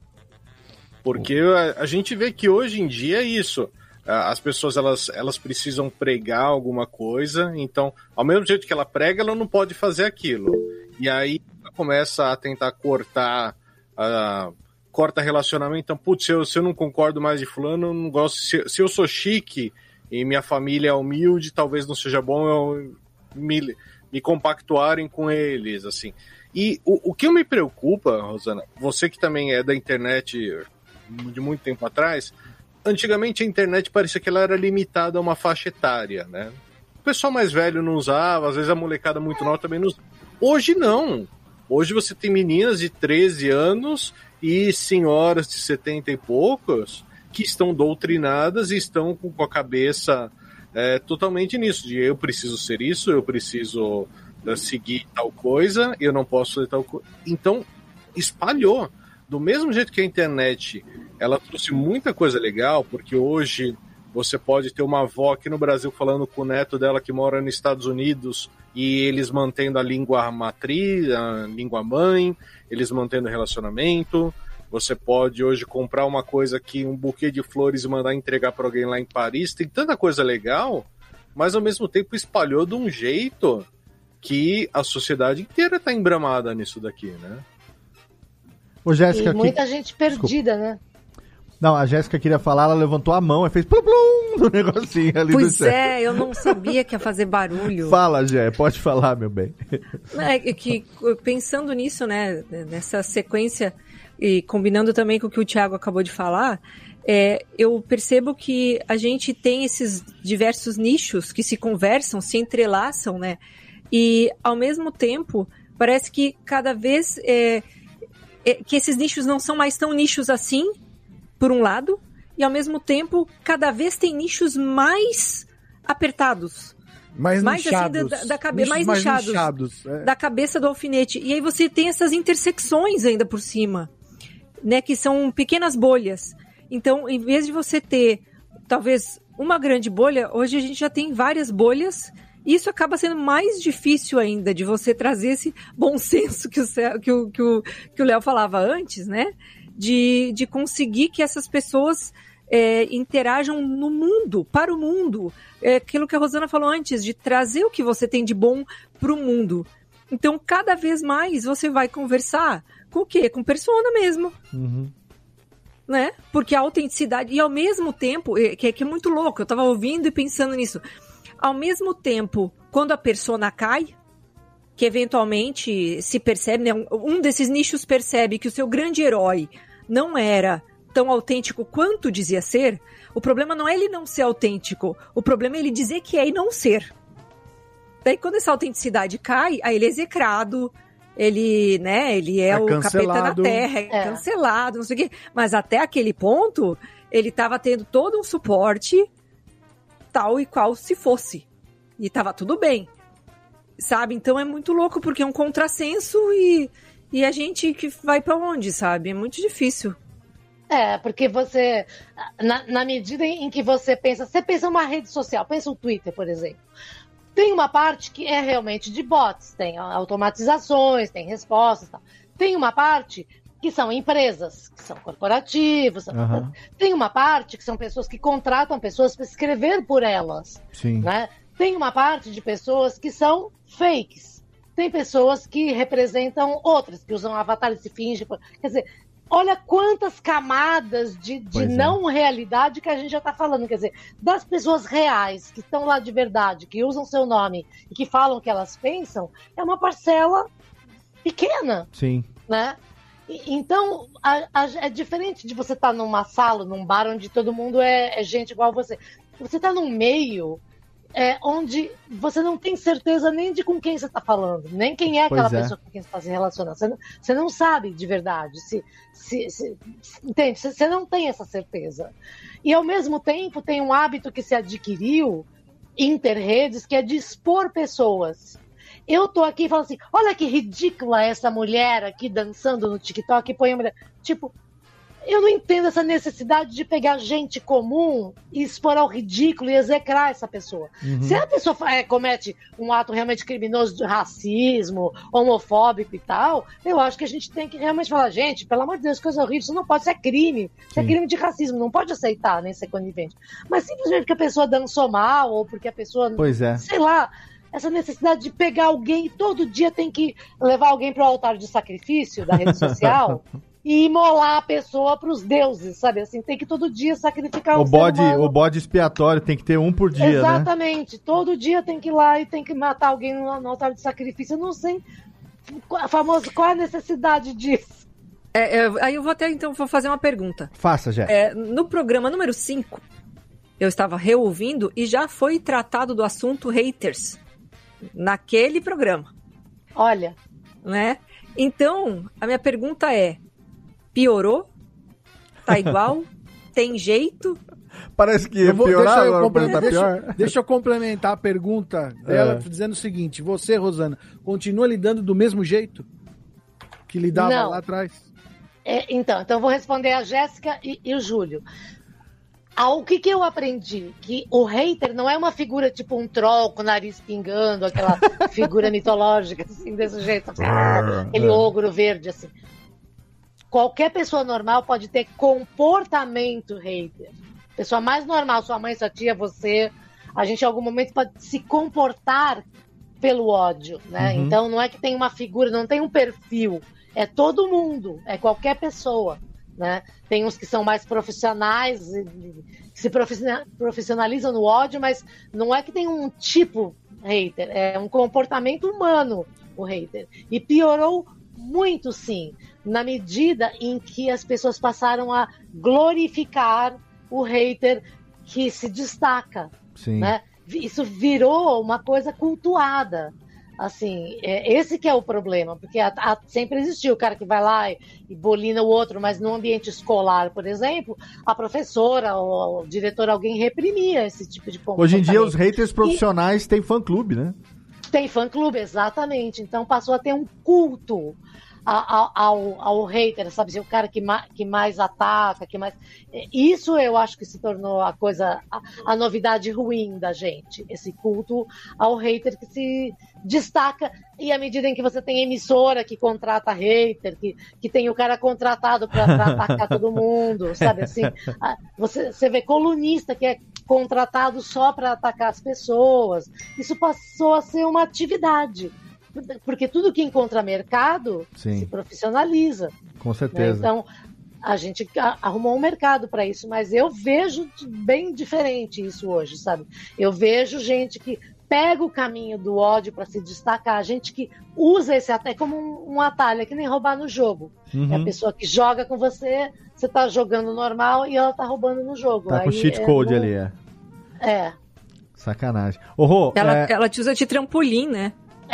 Porque a, a gente vê que hoje em dia é isso. As pessoas elas, elas precisam pregar alguma coisa, então, ao mesmo jeito que ela prega, ela não pode fazer aquilo. E aí ela começa a tentar cortar, uh, corta relacionamento. Então, putz, se eu, se eu não concordo mais de fulano, eu não gosto. Se, se eu sou chique e minha família é humilde, talvez não seja bom eu me, me compactuarem com eles, assim. E o, o que me preocupa, Rosana, você que também é da internet de muito tempo atrás, antigamente a internet parecia que ela era limitada a uma faixa etária, né? O pessoal mais velho não usava, às vezes a molecada muito nova também não usava. Hoje não. Hoje você tem meninas de treze anos e senhoras de setenta e poucos que estão doutrinadas e estão com a cabeça é, totalmente nisso, de eu preciso ser isso, eu preciso uh, seguir tal coisa, eu não posso fazer tal coisa. Então, espalhou. Do mesmo jeito que a internet, ela trouxe muita coisa legal, porque hoje você pode ter uma avó aqui no Brasil falando com o neto dela que mora nos Estados Unidos e eles mantendo a língua matriz, a língua mãe, eles mantendo o relacionamento. Você pode hoje comprar uma coisa aqui, um buquê de flores e mandar entregar para alguém lá em Paris. Tem tanta coisa legal, mas ao mesmo tempo espalhou de um jeito que a sociedade inteira está embramada nisso daqui, né? Ô, Jéssica, e muita que... gente perdida, Desculpa. né? Não, a Jéssica queria falar, ela levantou a mão e fez plum plum no negocinho ali pois do céu. Pois é, eu não sabia que ia fazer barulho. Fala, Jé, pode falar, meu bem. É que, pensando nisso, né, nessa sequência, e combinando também com o que o Thiago acabou de falar, é, eu percebo que a gente tem esses diversos nichos que se conversam, se entrelaçam, né? E, ao mesmo tempo, parece que cada vez... É, que esses nichos não são mais tão nichos assim, por um lado, e ao mesmo tempo, cada vez tem nichos mais apertados. Mais, mais nichados. Assim, da, da cabe... mais, mais nichados. nichados é. Da cabeça do alfinete. E aí você tem essas intersecções ainda por cima, né, que são pequenas bolhas. Então, em vez de você ter, talvez, uma grande bolha, hoje a gente já tem várias bolhas. Isso acaba sendo mais difícil ainda de você trazer esse bom senso que o que o, que o, que o Léo falava antes, né? De, de conseguir que essas pessoas é, interajam no mundo, para o mundo. É aquilo que a Rosana falou antes, de trazer o que você tem de bom para o mundo. Então, cada vez mais você vai conversar com o quê? Com persona mesmo. Uhum. Né? Porque a autenticidade, e ao mesmo tempo, que é, que é muito louco, eu estava ouvindo e pensando nisso. Ao mesmo tempo, quando a persona cai, que eventualmente se percebe, né, um desses nichos percebe que o seu grande herói não era tão autêntico quanto dizia ser, o problema não é ele não ser autêntico, o problema é ele dizer que é e não ser. Daí quando essa autenticidade cai, aí ele é execrado, ele, né, ele é, é o capeta na terra, é, é cancelado, não sei o quê. Mas até aquele ponto, ele estava tendo todo um suporte tal e qual se fosse. E tava tudo bem. Sabe? Então é muito louco, porque é um contrassenso e, e a gente que vai pra onde, sabe? É muito difícil. É, porque você, na, na medida em que você pensa, você pensa uma rede social, pensa o Twitter, por exemplo. Tem uma parte que é realmente de bots, tem automatizações, tem respostas e tal. Tem uma parte que são empresas, que são corporativos. São... Uhum. Tem uma parte que são pessoas que contratam pessoas para escrever por elas. Sim. Né? Tem uma parte de pessoas que são fakes. Tem pessoas que representam outras, que usam avatares e se fingem. Quer dizer, olha quantas camadas de, de não é. realidade que a gente já está falando. Quer dizer, das pessoas reais, que estão lá de verdade, que usam seu nome e que falam o que elas pensam, é uma parcela pequena. Sim. Né? E, então, a, a, é diferente de você estar tá numa sala, num bar, onde todo mundo é, é gente igual a você. Você está num meio... É, onde você não tem certeza nem de com quem você está falando, nem quem é aquela é. pessoa com quem você está se relacionando. Você não, você não sabe de verdade. Se, se, se, entende? Você, você não tem essa certeza. E, ao mesmo tempo, tem um hábito que se adquiriu inter-redes, que é de expor pessoas. Eu tô aqui e falo assim, olha que ridícula essa mulher aqui dançando no TikTok e põe a mulher... Tipo... Eu não entendo essa necessidade de pegar gente comum e expor ao ridículo e execrar essa pessoa. Uhum. Se a pessoa é, comete um ato realmente criminoso de racismo, homofóbico e tal, eu acho que a gente tem que realmente falar, gente, pelo amor de Deus, coisa horrível, isso não pode ser crime. Isso é crime de racismo, não pode aceitar nem ser conivente. Mas simplesmente porque a pessoa dançou mal ou porque a pessoa, pois é. sei lá, essa necessidade de pegar alguém e todo dia tem que levar alguém para o altar de sacrifício da rede social... e imolar a pessoa para os deuses, sabe? Assim, tem que todo dia sacrificar o um bode, ser humano. O bode expiatório tem que ter um por dia, Exatamente. Né? Todo dia tem que ir lá e tem que matar alguém no, no altar de sacrifício. Eu não sei a famosa, qual a necessidade disso. É, é, aí eu vou até, então, vou fazer uma pergunta. Faça, Jé. É, no programa número cinco, eu estava reouvindo e já foi tratado do assunto haters naquele programa. Olha. Né? Então, a minha pergunta é, piorou? Tá igual? Tem jeito? Parece que ia vou, piorar deixa, eu agora, tá deixa, pior. deixa eu complementar a pergunta dela, é. dizendo o seguinte, você, Rosana, continua lidando do mesmo jeito que lidava Não. lá atrás? É, então, então eu vou responder a Jéssica e, e o Júlio. Ah, o que, que eu aprendi? Que o hater não é uma figura tipo um troll com o nariz pingando, aquela figura mitológica, assim, desse jeito, assim, aquele ogro verde, assim. Qualquer pessoa normal pode ter comportamento hater. Pessoa mais normal, sua mãe, sua tia, você, a gente em algum momento pode se comportar pelo ódio, né? Uhum. Então não é que tem uma figura, não tem um perfil, é todo mundo, é qualquer pessoa, né? Tem uns que são mais profissionais, que se profissionalizam no ódio, mas não é que tem um tipo hater, é um comportamento humano o hater. E piorou muito, sim, na medida em que as pessoas passaram a glorificar o hater que se destaca, Sim. né? Isso virou uma coisa cultuada. Assim, é, esse que é o problema, porque a, a, sempre existiu o cara que vai lá e, e bolina o outro, mas no ambiente escolar, por exemplo, a professora ou o diretor, alguém reprimia esse tipo de comportamento. Hoje em dia os haters profissionais e... têm fã-clube, né? Tem fã-clube, exatamente. Então passou a ter um culto ao, ao, ao hater, sabe? O cara que, ma, que mais ataca, que mais... Isso eu acho que se tornou a coisa, a, a novidade ruim da gente. Esse culto ao hater que se destaca. E à medida em que você tem emissora que contrata hater, que, que tem o cara contratado para atacar todo mundo, sabe? Assim, você, você vê colunista que é contratado só para atacar as pessoas. Isso passou a ser uma atividade. Porque tudo que encontra mercado Sim. se profissionaliza. Com certeza. Né? Então, a gente arrumou um mercado para isso, mas eu vejo bem diferente isso hoje, sabe? Eu vejo gente que pega o caminho do ódio para se destacar, gente que usa esse até como um, um atalho, é que nem roubar no jogo. Uhum. É a pessoa que joga com você, você tá jogando normal e ela tá roubando no jogo. Tá com Aí cheat é code no... ali, é. É. Sacanagem. Ô, Rô, ela, é... ela te usa de trampolim, né?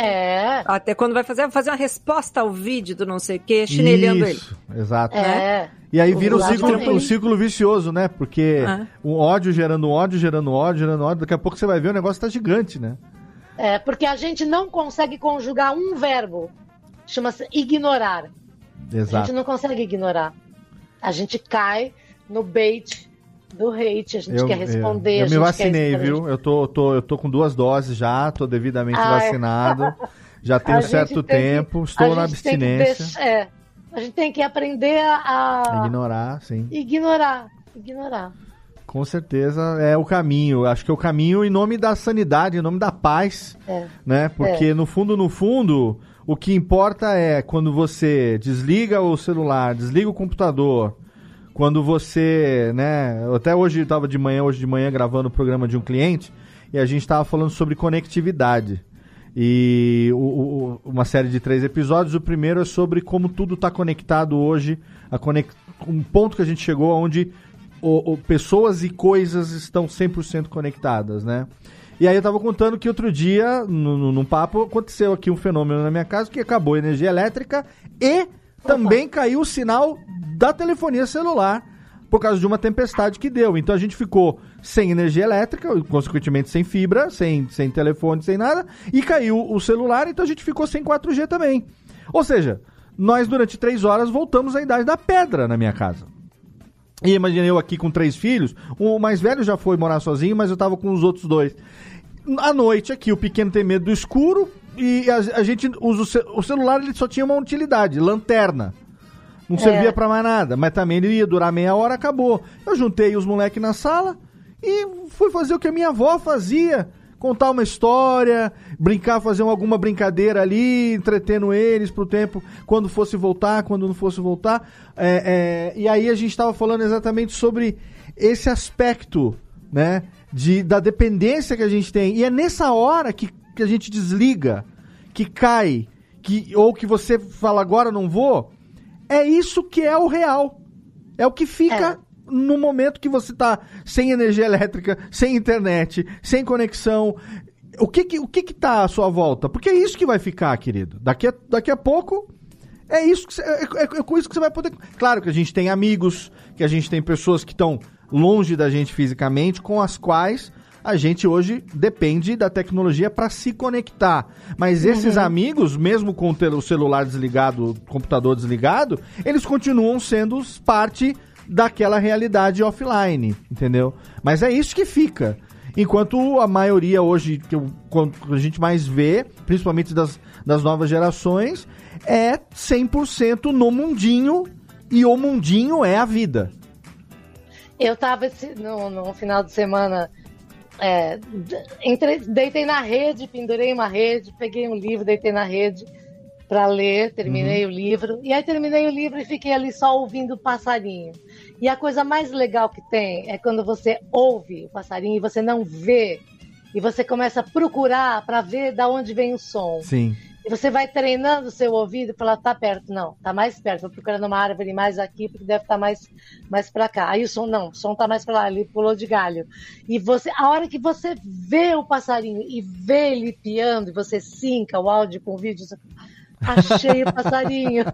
É. Até quando vai fazer, vai fazer uma resposta ao vídeo do não sei o que, chinelhando Isso, ele. Exato. É. E aí vira o ciclo, o ciclo vicioso, né? Porque ah. um ódio gerando ódio, gerando ódio, gerando ódio. Daqui a pouco você vai ver o negócio tá gigante, né? É, porque a gente não consegue conjugar um verbo. Chama-se ignorar. Exato. A gente não consegue ignorar. A gente cai no bait do hate, a gente eu, quer responder. Eu, eu a me gente vacinei, quer viu? Eu tô, tô, eu tô com duas doses já, tô devidamente ah, vacinado. Já tem um certo tem tempo, que, estou na abstinência. Deixar, é, A gente tem que aprender a... Ignorar, sim. Ignorar, ignorar. Com certeza é o caminho. Acho que é o caminho em nome da sanidade, em nome da paz. É. Né? Porque é. no fundo, no fundo, o que importa é quando você desliga o celular, desliga o computador, quando você, né? Até hoje eu estava de manhã, hoje de manhã gravando o programa de um cliente e a gente estava falando sobre conectividade. E o, o, uma série de três episódios. O primeiro é sobre como tudo está conectado hoje, a conect... um ponto que a gente chegou onde o, o, pessoas e coisas estão cem por cento conectadas, né? E aí eu tava contando que outro dia, no, no, num papo, aconteceu aqui um fenômeno na minha casa que acabou a energia elétrica e também caiu o sinal da telefonia celular por causa de uma tempestade que deu. Então a gente ficou sem energia elétrica, consequentemente sem fibra, sem, sem telefone, sem nada, e caiu o celular, então a gente ficou sem quatro G também. Ou seja, nós durante três horas voltamos à idade da pedra na minha casa. E imaginei eu aqui com três filhos, o mais velho já foi morar sozinho, mas eu tava com os outros dois. À noite aqui, o pequeno tem medo do escuro e a, a gente usa o, ce- o celular, ele só tinha uma utilidade, lanterna. Não servia é. pra mais nada, mas também ele ia durar meia hora, acabou. Eu juntei os moleques na sala e fui fazer o que a minha avó fazia. Contar uma história, brincar, fazer alguma brincadeira ali, entretendo eles pro tempo, quando fosse voltar, quando não fosse voltar. É, é, e aí a gente estava falando exatamente sobre esse aspecto, né, de, da dependência que a gente tem. E é nessa hora que, que a gente desliga, que cai, que, ou que você fala, agora não vou. É isso que é o real. É o que fica... É. No momento que você tá sem energia elétrica, sem internet, sem conexão, o que que, o que que tá à sua volta? Porque é isso que vai ficar, querido. Daqui a, daqui a pouco, é isso que cê, é, é, é com isso que você vai poder... Claro que a gente tem amigos, que a gente tem pessoas que estão longe da gente fisicamente, com as quais a gente hoje depende da tecnologia para se conectar. Mas esses uhum. amigos, mesmo com o celular desligado, o computador desligado, eles continuam sendo parte... daquela realidade offline, entendeu? Mas é isso que fica. Enquanto a maioria hoje, que a gente mais vê, principalmente das, das novas gerações, é cem por cento no mundinho, e o mundinho é a vida. Eu tava no, no final de semana, é, entre, deitei na rede, pendurei uma rede, peguei um livro, deitei na rede para ler, terminei uhum. o livro, e aí terminei o livro e fiquei ali só ouvindo o passarinho. E a coisa mais legal que tem é quando você ouve o passarinho e você não vê, e você começa a procurar para ver de onde vem o som. Sim. E você vai treinando o seu ouvido e fala, tá perto, não, tá mais perto, vou procurando uma árvore mais aqui, porque deve estar mais, mais para cá. Aí o som, não, o som tá mais para lá, ele pulou de galho. E você, a hora que você vê o passarinho e vê ele piando, e você sinca o áudio com o vídeo, você achei o passarinho.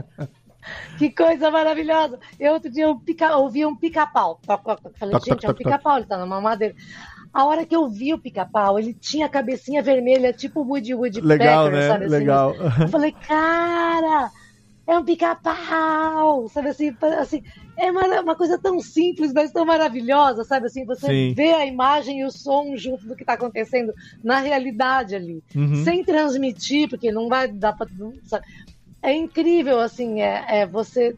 Que coisa maravilhosa. Eu outro dia eu pica, ouvi um pica-pau. Falei, toc, gente, toc, é um pica-pau, ele tá numa madeira. A hora que eu vi o pica-pau, ele tinha a cabecinha vermelha, tipo Woody Woody Legal, Pecker, né? sabe assim? Legal. Eu falei, cara, é um pica-pau, sabe assim? assim é uma, uma coisa tão simples, mas tão maravilhosa, sabe assim? Você Sim. vê a imagem e o som junto do que tá acontecendo na realidade ali. Uhum. Sem transmitir, porque não vai dar pra... Sabe? É incrível, assim, é, é você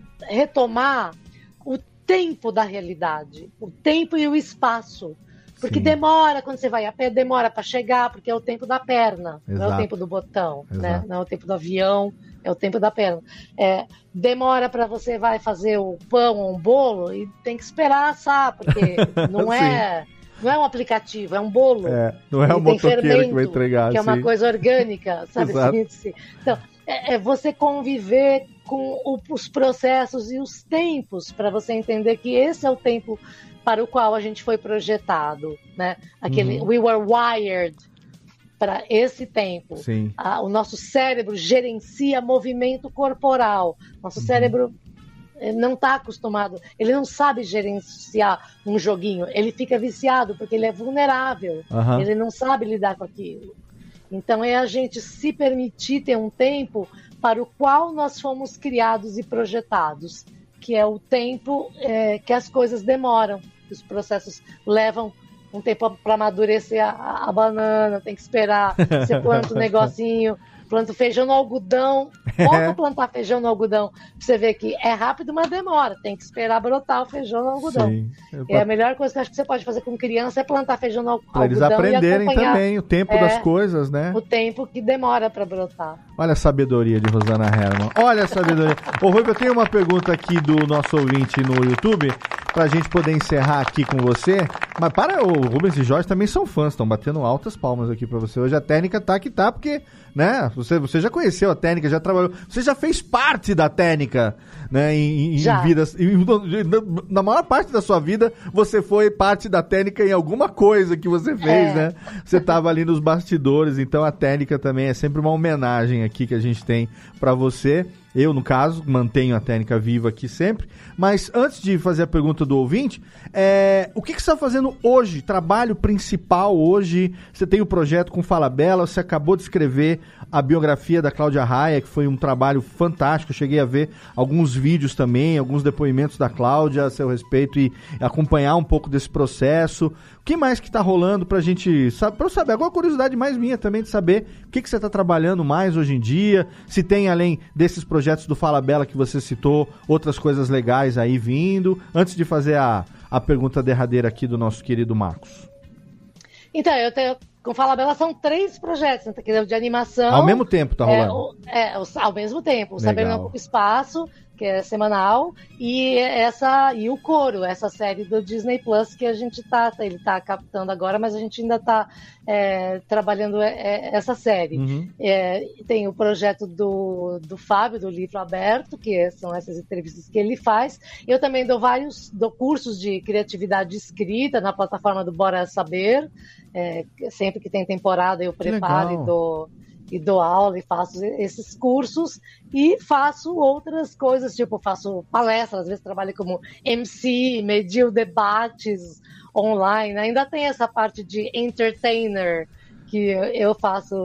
retomar o tempo da realidade, o tempo e o espaço. Porque Sim. demora, quando você vai a pé, demora para chegar, porque é o tempo da perna, Exato. Não é o tempo do botão, né? Não é o tempo do avião, é o tempo da perna. É, demora para você vai fazer o pão ou um bolo e tem que esperar assar, porque não é... Não é um aplicativo, é um bolo. É, não é um motoqueiro que vai entregar. Que é uma assim. Coisa orgânica, sabe? Assim, então, é, é você conviver com o, os processos e os tempos para você entender que esse é o tempo para o qual a gente foi projetado, né? Aquele, uhum. we were wired para esse tempo. Sim. Ah, o nosso cérebro gerencia movimento corporal. Nosso uhum. cérebro não está acostumado, ele não sabe gerenciar um joguinho, ele fica viciado porque ele é vulnerável, uhum. ele não sabe lidar com aquilo. Então é a gente se permitir ter um tempo para o qual nós fomos criados e projetados, que é o tempo é, que as coisas demoram, que os processos levam um tempo para amadurecer a, a banana, tem que esperar, você planta um negocinho, planta feijão no algodão, volta a plantar feijão no algodão, pra você ver que é rápido, mas demora, tem que esperar brotar o feijão no algodão. Sim. E a melhor coisa que eu acho que você pode fazer com criança é plantar feijão no algodão. Pra eles aprenderem também o tempo é, das coisas, né? O tempo que demora pra brotar. Olha a sabedoria de Rosana Herman. Olha a sabedoria. Ô, Rui, eu tenho uma pergunta aqui do nosso ouvinte no YouTube, pra gente poder encerrar aqui com você. Mas para, o Rubens e Jorge também são fãs, estão batendo altas palmas aqui pra você. Hoje a técnica tá que tá, porque, né, você, você já conheceu a técnica, já trabalhou, você já fez parte da técnica, né, em, em já. vidas, em, na maior parte da sua vida, você foi parte da técnica em alguma coisa que você fez, é. né? Você tava ali nos bastidores, então a técnica também é sempre uma homenagem aqui que a gente tem pra você. Eu, no caso, mantenho a técnica viva aqui sempre. Mas antes de fazer a pergunta do ouvinte, é, o que, que você está fazendo hoje? Trabalho principal hoje? Você tem o um projeto com Fala Bela, você acabou de escrever a biografia da Cláudia Raia, que foi um trabalho fantástico. Eu cheguei a ver alguns vídeos também, alguns depoimentos da Cláudia a seu respeito e acompanhar um pouco desse processo. O que mais que está rolando para a gente saber? Para eu saber, agora a curiosidade mais minha também de saber o que, que você está trabalhando mais hoje em dia, se tem, além desses projetos do Fala Bela que você citou, outras coisas legais aí vindo, antes de fazer a, a pergunta derradeira aqui do nosso querido Marcos. Então, eu tenho, com Fala Bela são três projetos, né, de animação. Ao mesmo tempo tá rolando? É, o, é, o, ao mesmo tempo, o Saber Não Ocupa Espaço, que é semanal, e essa e o Coro, essa série do Disney Plus que a gente tá, ele tá captando agora, mas a gente ainda tá é, trabalhando é, essa série. Uhum. É, tem o projeto do, do Fábio, do Livro Aberto, que são essas entrevistas que ele faz. Eu também dou vários dou cursos de criatividade escrita na plataforma do Bora Saber. É, sempre que tem temporada eu preparo e dou e dou aula e faço esses cursos e faço outras coisas, tipo, faço palestras, às vezes trabalho como M C, medio debates online, ainda tem essa parte de entertainer que eu faço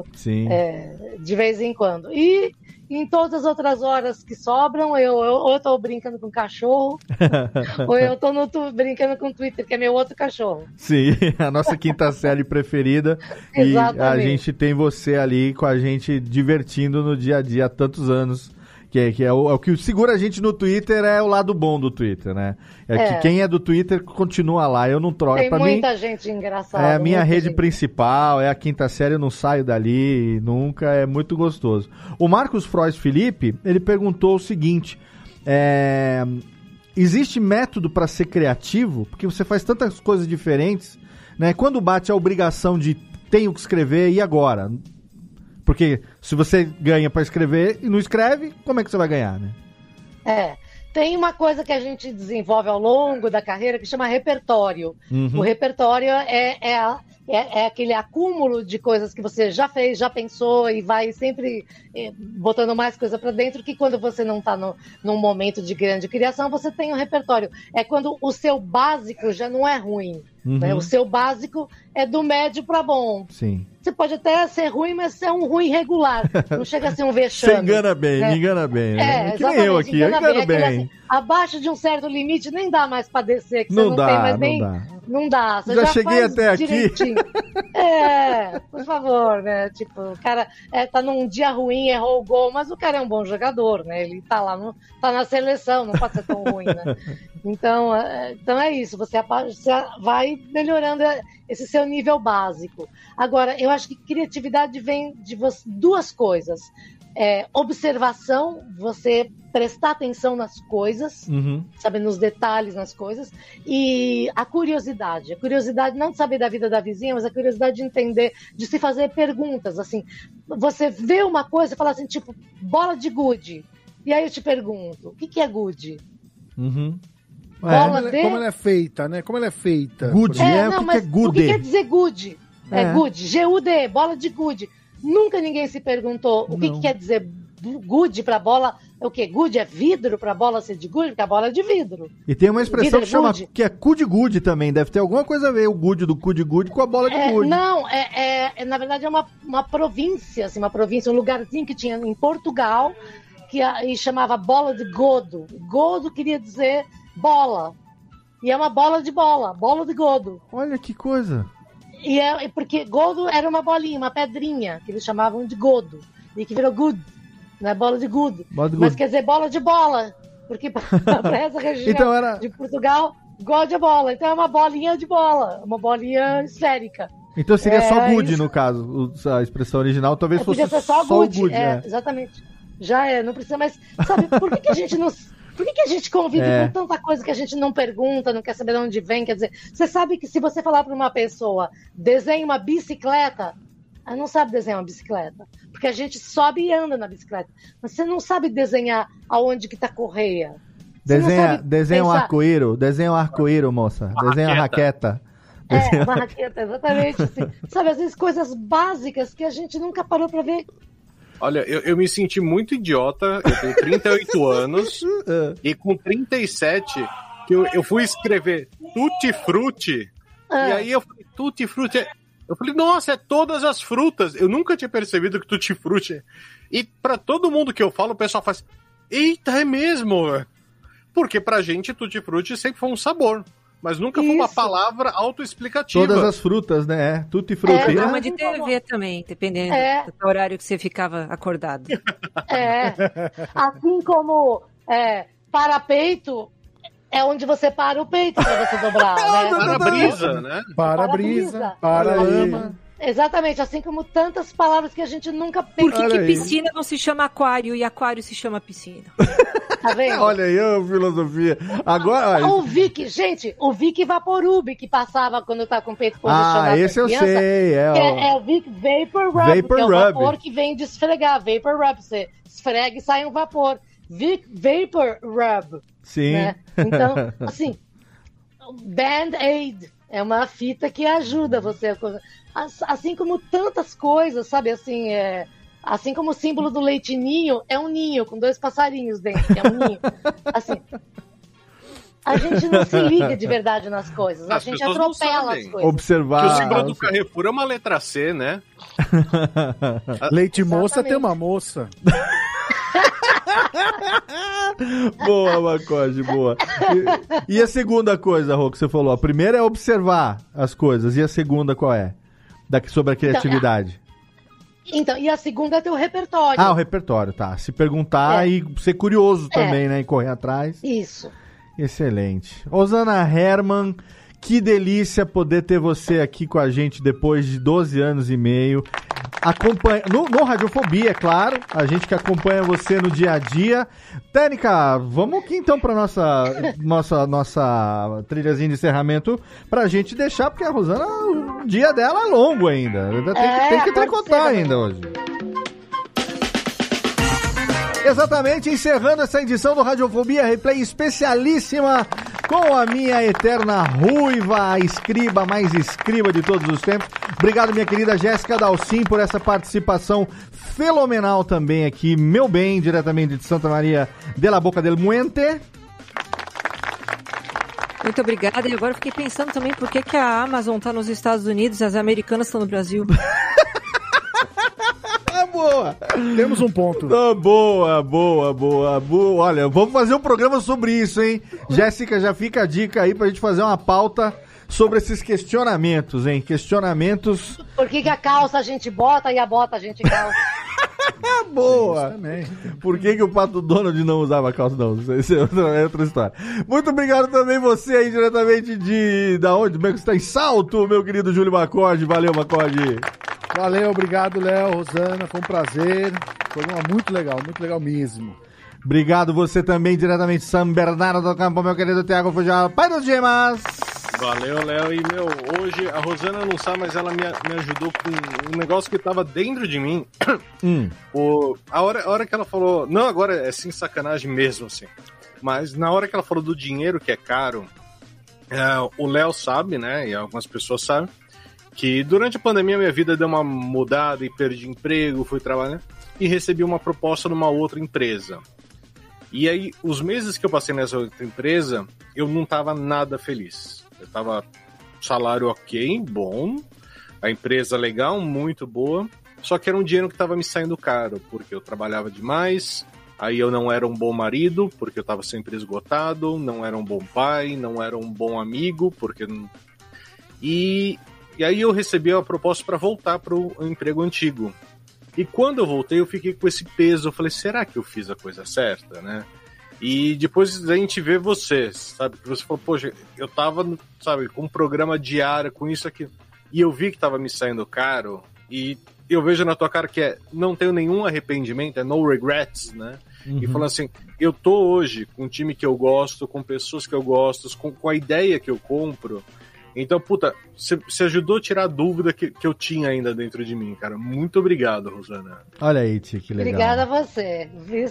é, de vez em quando. E em todas as outras horas que sobram, eu, eu ou eu tô brincando com cachorro, ou eu tô no, tu, brincando com o Twitter, que é meu outro cachorro. Sim, a nossa quinta série preferida. E a gente tem você ali com a gente divertindo no dia a dia há tantos anos. Que, é, que é, o, é o que segura a gente no Twitter, é o lado bom do Twitter, né? É, é. que quem é do Twitter continua lá, eu não troco. Tem pra muita mim, gente engraçada. É a minha rede gente. principal, é a quinta série, eu não saio dali nunca, é muito gostoso. O Marcos Frois Felipe, ele perguntou o seguinte, é, existe método para ser criativo? Porque você faz tantas coisas diferentes, né? Quando bate a obrigação de tenho que escrever, e agora? Porque se você ganha para escrever e não escreve, como é que você vai ganhar, né? É, tem uma coisa que a gente desenvolve ao longo da carreira que chama repertório. Uhum. O repertório é, é, a, é, é aquele acúmulo de coisas que você já fez, já pensou e vai sempre é, botando mais coisa para dentro, que quando você não está num momento de grande criação, você tem um repertório. É quando o seu básico já não é ruim. Uhum. Né? O seu básico é do médio para bom. Sim. Você pode até ser ruim, mas é um ruim regular. Não chega a ser um vexame. Você engana bem, né? me engana bem. Né? É, que nem eu aqui, eu engano bem. Assim, abaixo de um certo limite, nem dá mais pra descer, que não você não dá, tem mais não nem... Dá. Não dá. Você já, já cheguei faz até direitinho. aqui. É, por favor, né? Tipo, o cara é, tá num dia ruim, errou o gol, mas o cara é um bom jogador, né? Ele tá lá, no, tá na seleção, não pode ser tão ruim, né? Então, é, então é isso, você, você vai melhorando esse seu nível básico. Agora, eu acho que criatividade vem de você, duas coisas. É, observação, você prestar atenção nas coisas, uhum. sabe, nos detalhes, nas coisas, e a curiosidade. A curiosidade não de saber da vida da vizinha, mas a curiosidade de entender, de se fazer perguntas, assim. Você vê uma coisa e fala assim, tipo, bola de gude. E aí eu te pergunto, o que, que é gude? Uhum. É, como, ela, de... como ela é feita, né? Como ela é feita. Good, é, é, não, o que, mas que é good? O que quer dizer good? É, é good, G U D, bola de gude. Nunca ninguém se perguntou o que, que quer dizer good pra bola. O que? Good é vidro pra bola ser de good? Porque a bola é de vidro. E tem uma expressão que chama que é cu de good também. Deve ter alguma coisa a ver o good do cu de good com a bola de é, good. Não, é, é, é, na verdade é uma, uma província, assim, uma província, um lugarzinho que tinha em Portugal que a, e chamava bola de godo. Godo queria dizer bola. E é uma bola de bola, bola de godo. Olha que coisa. E é porque godo era uma bolinha, uma pedrinha, que eles chamavam de godo. e que virou good, né? Bola de good. Bola de Mas good. quer dizer bola de bola, porque para essa região Então era- de Portugal, God é bola. Então é uma bolinha de bola, uma bolinha esférica. Então seria É, só good, isso. no caso, o- a expressão original, talvez É, fosse podia ser só, só good, o good. é, é. exatamente. Já é, não precisa mais. Sabe, por que, que a gente não. Por que, que a gente convive É. com tanta coisa que a gente não pergunta, não quer saber de onde vem? Quer dizer, você sabe que se você falar para uma pessoa, desenhe uma bicicleta, ela não sabe desenhar uma bicicleta. Porque a gente sobe e anda na bicicleta. Mas você não sabe desenhar aonde que tá a correia. Você não Desenha, sabe desenha um pensar- arco-íro, desenha um arco-íro, moça. Desenha uma raqueta. É, Desenha- uma raqueta, exatamente. Assim. Sabe, às vezes coisas básicas que a gente nunca parou para ver. Olha, eu, eu me senti muito idiota, eu tenho trinta e oito anos, e com trinta e sete, que eu, eu fui escrever Tutti Frutti, Ah. e aí eu falei, Tutti Frutti, é... eu falei, nossa, é todas as frutas, eu nunca tinha percebido que Tutti Frutti, e pra todo mundo que eu falo, o pessoal faz, eita, é mesmo, porque pra gente Tutti Frutti sempre foi um sabor, mas nunca foi uma Isso. palavra autoexplicativa. Todas as frutas, né? É, tutti frutti. É, Programa né? de T V também, dependendo É. do horário que você ficava acordado. É. Assim como é, para-peito é onde você para o peito para você dobrar, né? Para-brisa, né? Para-brisa, Para-brisa. para-lama. Exatamente, assim como tantas palavras que a gente nunca Por pensa. que, que aí. piscina não se chama aquário e aquário se chama piscina? Tá vendo? Olha aí a filosofia. Agora, O olha, Vic, gente, o Vic Vaporub que passava quando eu tava com o peito posicionado. ah, esse pra eu criança, sei, é, que ó. é, é o Vic Vapor Rub, Vapor que é o Rub. vapor que vem de esfregar. Vapor Rub, você esfrega e sai um vapor. Vic Vapor Rub. Sim. Né? Então, assim, Band-Aid é uma fita que ajuda você. a co- As- Assim como tantas coisas, sabe? Assim, é, assim como o símbolo do leite ninho é um ninho com dois passarinhos dentro, que é um ninho. Assim, a gente não se liga de verdade nas coisas, a As gente pessoas não atropela sabem. as coisas. Observar. Que o símbolo do Carrefour é uma letra C, né? Leite moça Exatamente. tem uma moça. Boa, Macode, boa. E, e a segunda coisa, Rô, que você falou? A primeira é observar as coisas. E a segunda qual é? Da, sobre a criatividade. Então, e a segunda é ter o repertório. Ah, o repertório, tá. Se perguntar É. e ser curioso É. também, né? E correr atrás. Isso. Excelente. Rosana Herman, que delícia poder ter você aqui com a gente depois de doze anos e meio. Acompanha, no, no Radiofobia, é claro, a gente que acompanha você no dia a dia. Tênica, vamos aqui então para nossa, nossa, nossa trilhazinha de encerramento pra gente deixar, porque a Rosana, o dia dela é longo ainda. Ainda Tem, que- É, tem que pode tricotar ser, né? ainda hoje. Exatamente, encerrando essa edição do Radiofobia Replay especialíssima com a minha eterna ruiva, a escriba mais escriba de todos os tempos. Obrigado, minha querida Jéssica Dalcin, por essa participação fenomenal também aqui, meu bem, diretamente de Santa Maria de la Boca del Muente. Muito obrigada. E agora eu fiquei pensando também por que, que a Amazon tá nos Estados Unidos e as americanas estão no Brasil. Ah, boa! Temos um ponto. Ah, boa, boa, boa, boa. Olha, vamos fazer um programa sobre isso, hein? Jéssica, já fica a dica aí pra gente fazer uma pauta sobre esses questionamentos, hein? Questionamentos. Por que, que a calça a gente bota e a bota a gente calça? Ah, boa! Também. Por que, que o Pato Donald não usava calça? Não, isso é outra, é outra história. Muito obrigado também você aí, diretamente de... Da onde? Como é que você tá? Em Salto, meu querido Júlio Macorde. Valeu, Macorde. Valeu, obrigado, Léo, Rosana, foi um prazer. Foi uma muito legal, muito legal mesmo. Obrigado você também, diretamente de São Bernardo do Campo, meu querido Thiago Fujal. Pai dos gemas. Valeu, Léo. E, meu, hoje a Rosana não sabe, mas ela me, me ajudou com um negócio que tava dentro de mim. Hum. O, a, hora, a hora que ela falou... Não, agora é sem sacanagem mesmo, assim. Mas na hora que ela falou do dinheiro, que é caro, é, o Léo sabe, né? E algumas pessoas sabem, que durante a pandemia minha vida deu uma mudada e perdi emprego, fui trabalhar e recebi uma proposta numa outra empresa. E aí, os meses que eu passei nessa outra empresa, eu não tava nada feliz. Eu tava salário ok, bom, a empresa legal, muito boa, só que era um dinheiro que tava me saindo caro, porque eu trabalhava demais, aí eu não era um bom marido, porque eu tava sempre esgotado, não era um bom pai, não era um bom amigo, porque... E... E aí eu recebi a proposta para voltar para o emprego antigo. E quando eu voltei, eu fiquei com esse peso. Eu falei, será que eu fiz a coisa certa, né? E depois a gente vê você, sabe? Que você falou, poxa, eu tava, sabe, com um programa diário, com isso aqui. E eu vi que tava me saindo caro. E eu vejo na tua cara que é, não tenho nenhum arrependimento, é no regrets, né? Uhum. E falando assim, eu tô hoje com um time que eu gosto, com pessoas que eu gosto, com, com a ideia que eu compro. Então, puta, você ajudou a tirar a dúvida que, que eu tinha ainda dentro de mim, cara. Muito obrigado, Rosana. Olha aí, Ti, que legal. Obrigada a você.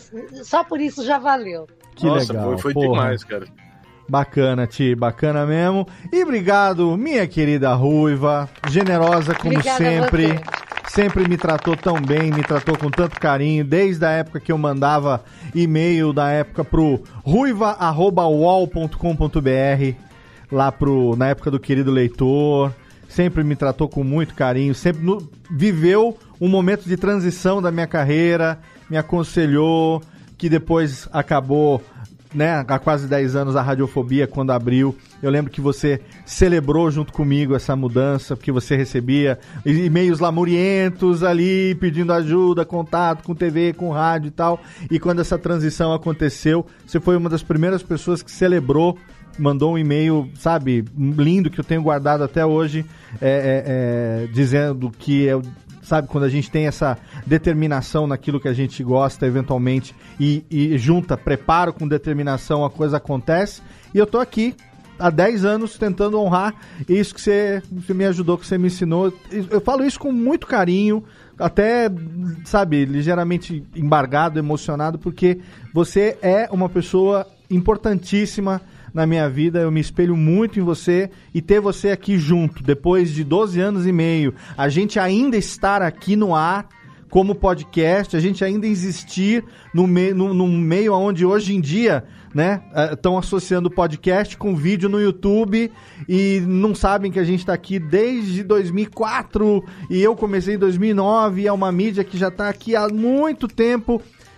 Só por isso já valeu. Que Nossa, legal. foi, foi porra. demais, cara. Bacana, Ti, bacana mesmo. E obrigado, minha querida Ruiva, generosa como Obrigada sempre. Sempre me tratou tão bem, me tratou com tanto carinho, desde a época que eu mandava e-mail da época pro ruiva arroba u o l ponto com ponto b r, lá pro, na época do querido leitor, sempre me tratou com muito carinho, sempre no, viveu um momento de transição da minha carreira, me aconselhou, que depois acabou, né, há quase dez anos a Radiofobia, quando abriu. Eu lembro que você celebrou junto comigo essa mudança, porque você recebia e-mails lamurientos ali, pedindo ajuda, contato com T V, com rádio e tal. E quando essa transição aconteceu, você foi uma das primeiras pessoas que celebrou, mandou um e-mail, sabe, lindo, que eu tenho guardado até hoje, é, é, é, dizendo que eu... Sabe, quando a gente tem essa determinação naquilo que a gente gosta, eventualmente, e, e junta preparo com determinação, a coisa acontece. E eu tô aqui há dez anos tentando honrar isso que você, você me ajudou, que você me ensinou. Eu falo isso com muito carinho, até, sabe, ligeiramente embargado, emocionado, porque você é uma pessoa importantíssima na minha vida, eu me espelho muito em você, e ter você aqui junto, depois de doze anos e meio, a gente ainda estar aqui no ar como podcast, a gente ainda existir no, me, no, no meio onde hoje em dia, né, estão associando podcast com vídeo no YouTube e não sabem que a gente está aqui desde dois mil e quatro e eu comecei em dois mil e nove, e é uma mídia que já está aqui há muito tempo.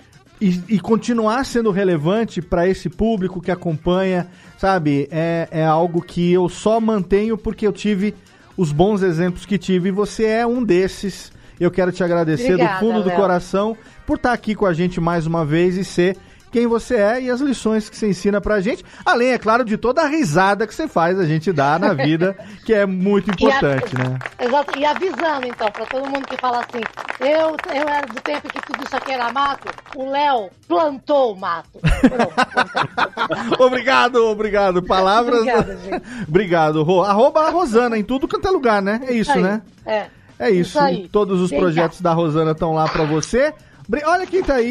E, e continuar sendo relevante para esse público que acompanha, sabe, é, é algo que eu só mantenho porque eu tive os bons exemplos que tive, e você é um desses. Eu quero te agradecer Obrigada, do fundo do Léo. coração por estar aqui com a gente mais uma vez e ser quem você é e as lições que você ensina pra gente, além, é claro, de toda a risada que você faz a gente dar na vida, que é muito importante, e a, né? Exato, e avisando, então, pra todo mundo que fala assim, eu, eu era do tempo que tudo isso aqui era mato, o Léo plantou o mato. Pronto, obrigado, obrigado. Palavras... Obrigada, gente. Obrigado, Rô. Arroba a Rosana em tudo quanto é lugar, né? É isso, aí, né? É. É isso. isso aí. Todos os Vem projetos cá. da Rosana estão lá pra você. Olha quem tá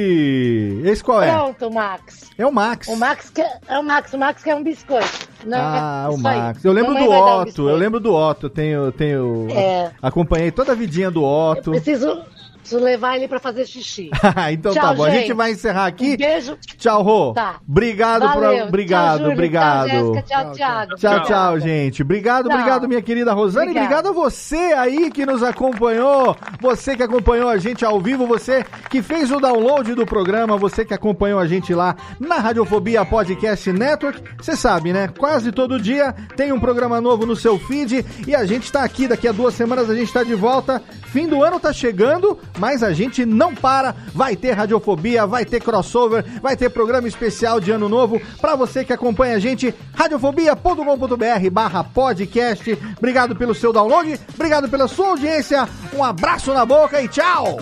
aí! Esse qual é? Pronto, Max. É o Max. O Max que é o Max, o Max que é um biscoito. Né? Ah, é o Max. Eu lembro do Otto, um eu lembro do Otto. Eu tenho, tenho é. acompanhei toda a vidinha do Otto. Eu preciso, preciso levar ele pra fazer xixi. Então Tchau, tá bom, gente. a gente vai encerrar aqui. Um beijo. Tchau, Rô. Tá. Obrigado, Valeu. pra... obrigado, tchau, Júlio. obrigado. Tchau, Jéssica. Tchau, Thiago. Tchau, tchau, gente. Obrigado, Tchau. obrigado, minha querida Rosana. Obrigada. E obrigado a você aí que nos acompanhou. Você que acompanhou a gente ao vivo, você que fez o download do programa, você que acompanhou a gente lá na Radiofobia Podcast Network. Você sabe, né? Quase todo dia tem um programa novo no seu feed e a gente tá aqui. Daqui a duas semanas a gente tá de volta. Fim do ano tá chegando, mas a gente não para. Vai ter Radiofobia, vai ter crossover, vai ter programa especial de ano novo pra você que acompanha a gente. radiofobia ponto com ponto b r barra podcast. Obrigado pelo seu download, obrigado pela sua audiência. Um abraço na boca e tchau!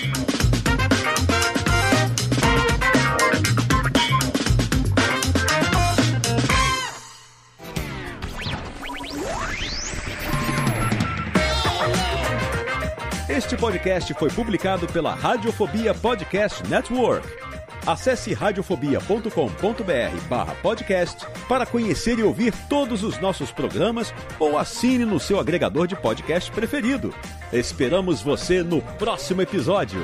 Este podcast foi publicado pela Radiofobia Podcast Network. Acesse radiofobia ponto com ponto b r barra podcast para conhecer e ouvir todos os nossos programas ou assine no seu agregador de podcast preferido. Esperamos você no próximo episódio.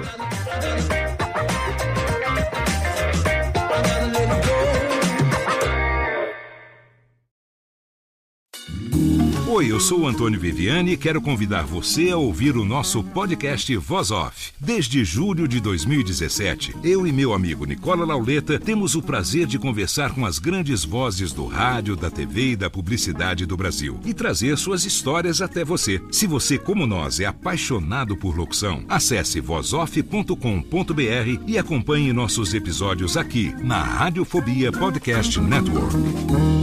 O Oi, eu sou o Antônio Viviani e quero convidar você a ouvir o nosso podcast Voz Off. Desde julho de dois mil e dezessete, eu e meu amigo Nicola Lauleta temos o prazer de conversar com as grandes vozes do rádio, da T V e da publicidade do Brasil e trazer suas histórias até você. Se você, como nós, é apaixonado por locução, acesse voz off ponto com ponto b r e acompanhe nossos episódios aqui na Radiofobia Podcast Network.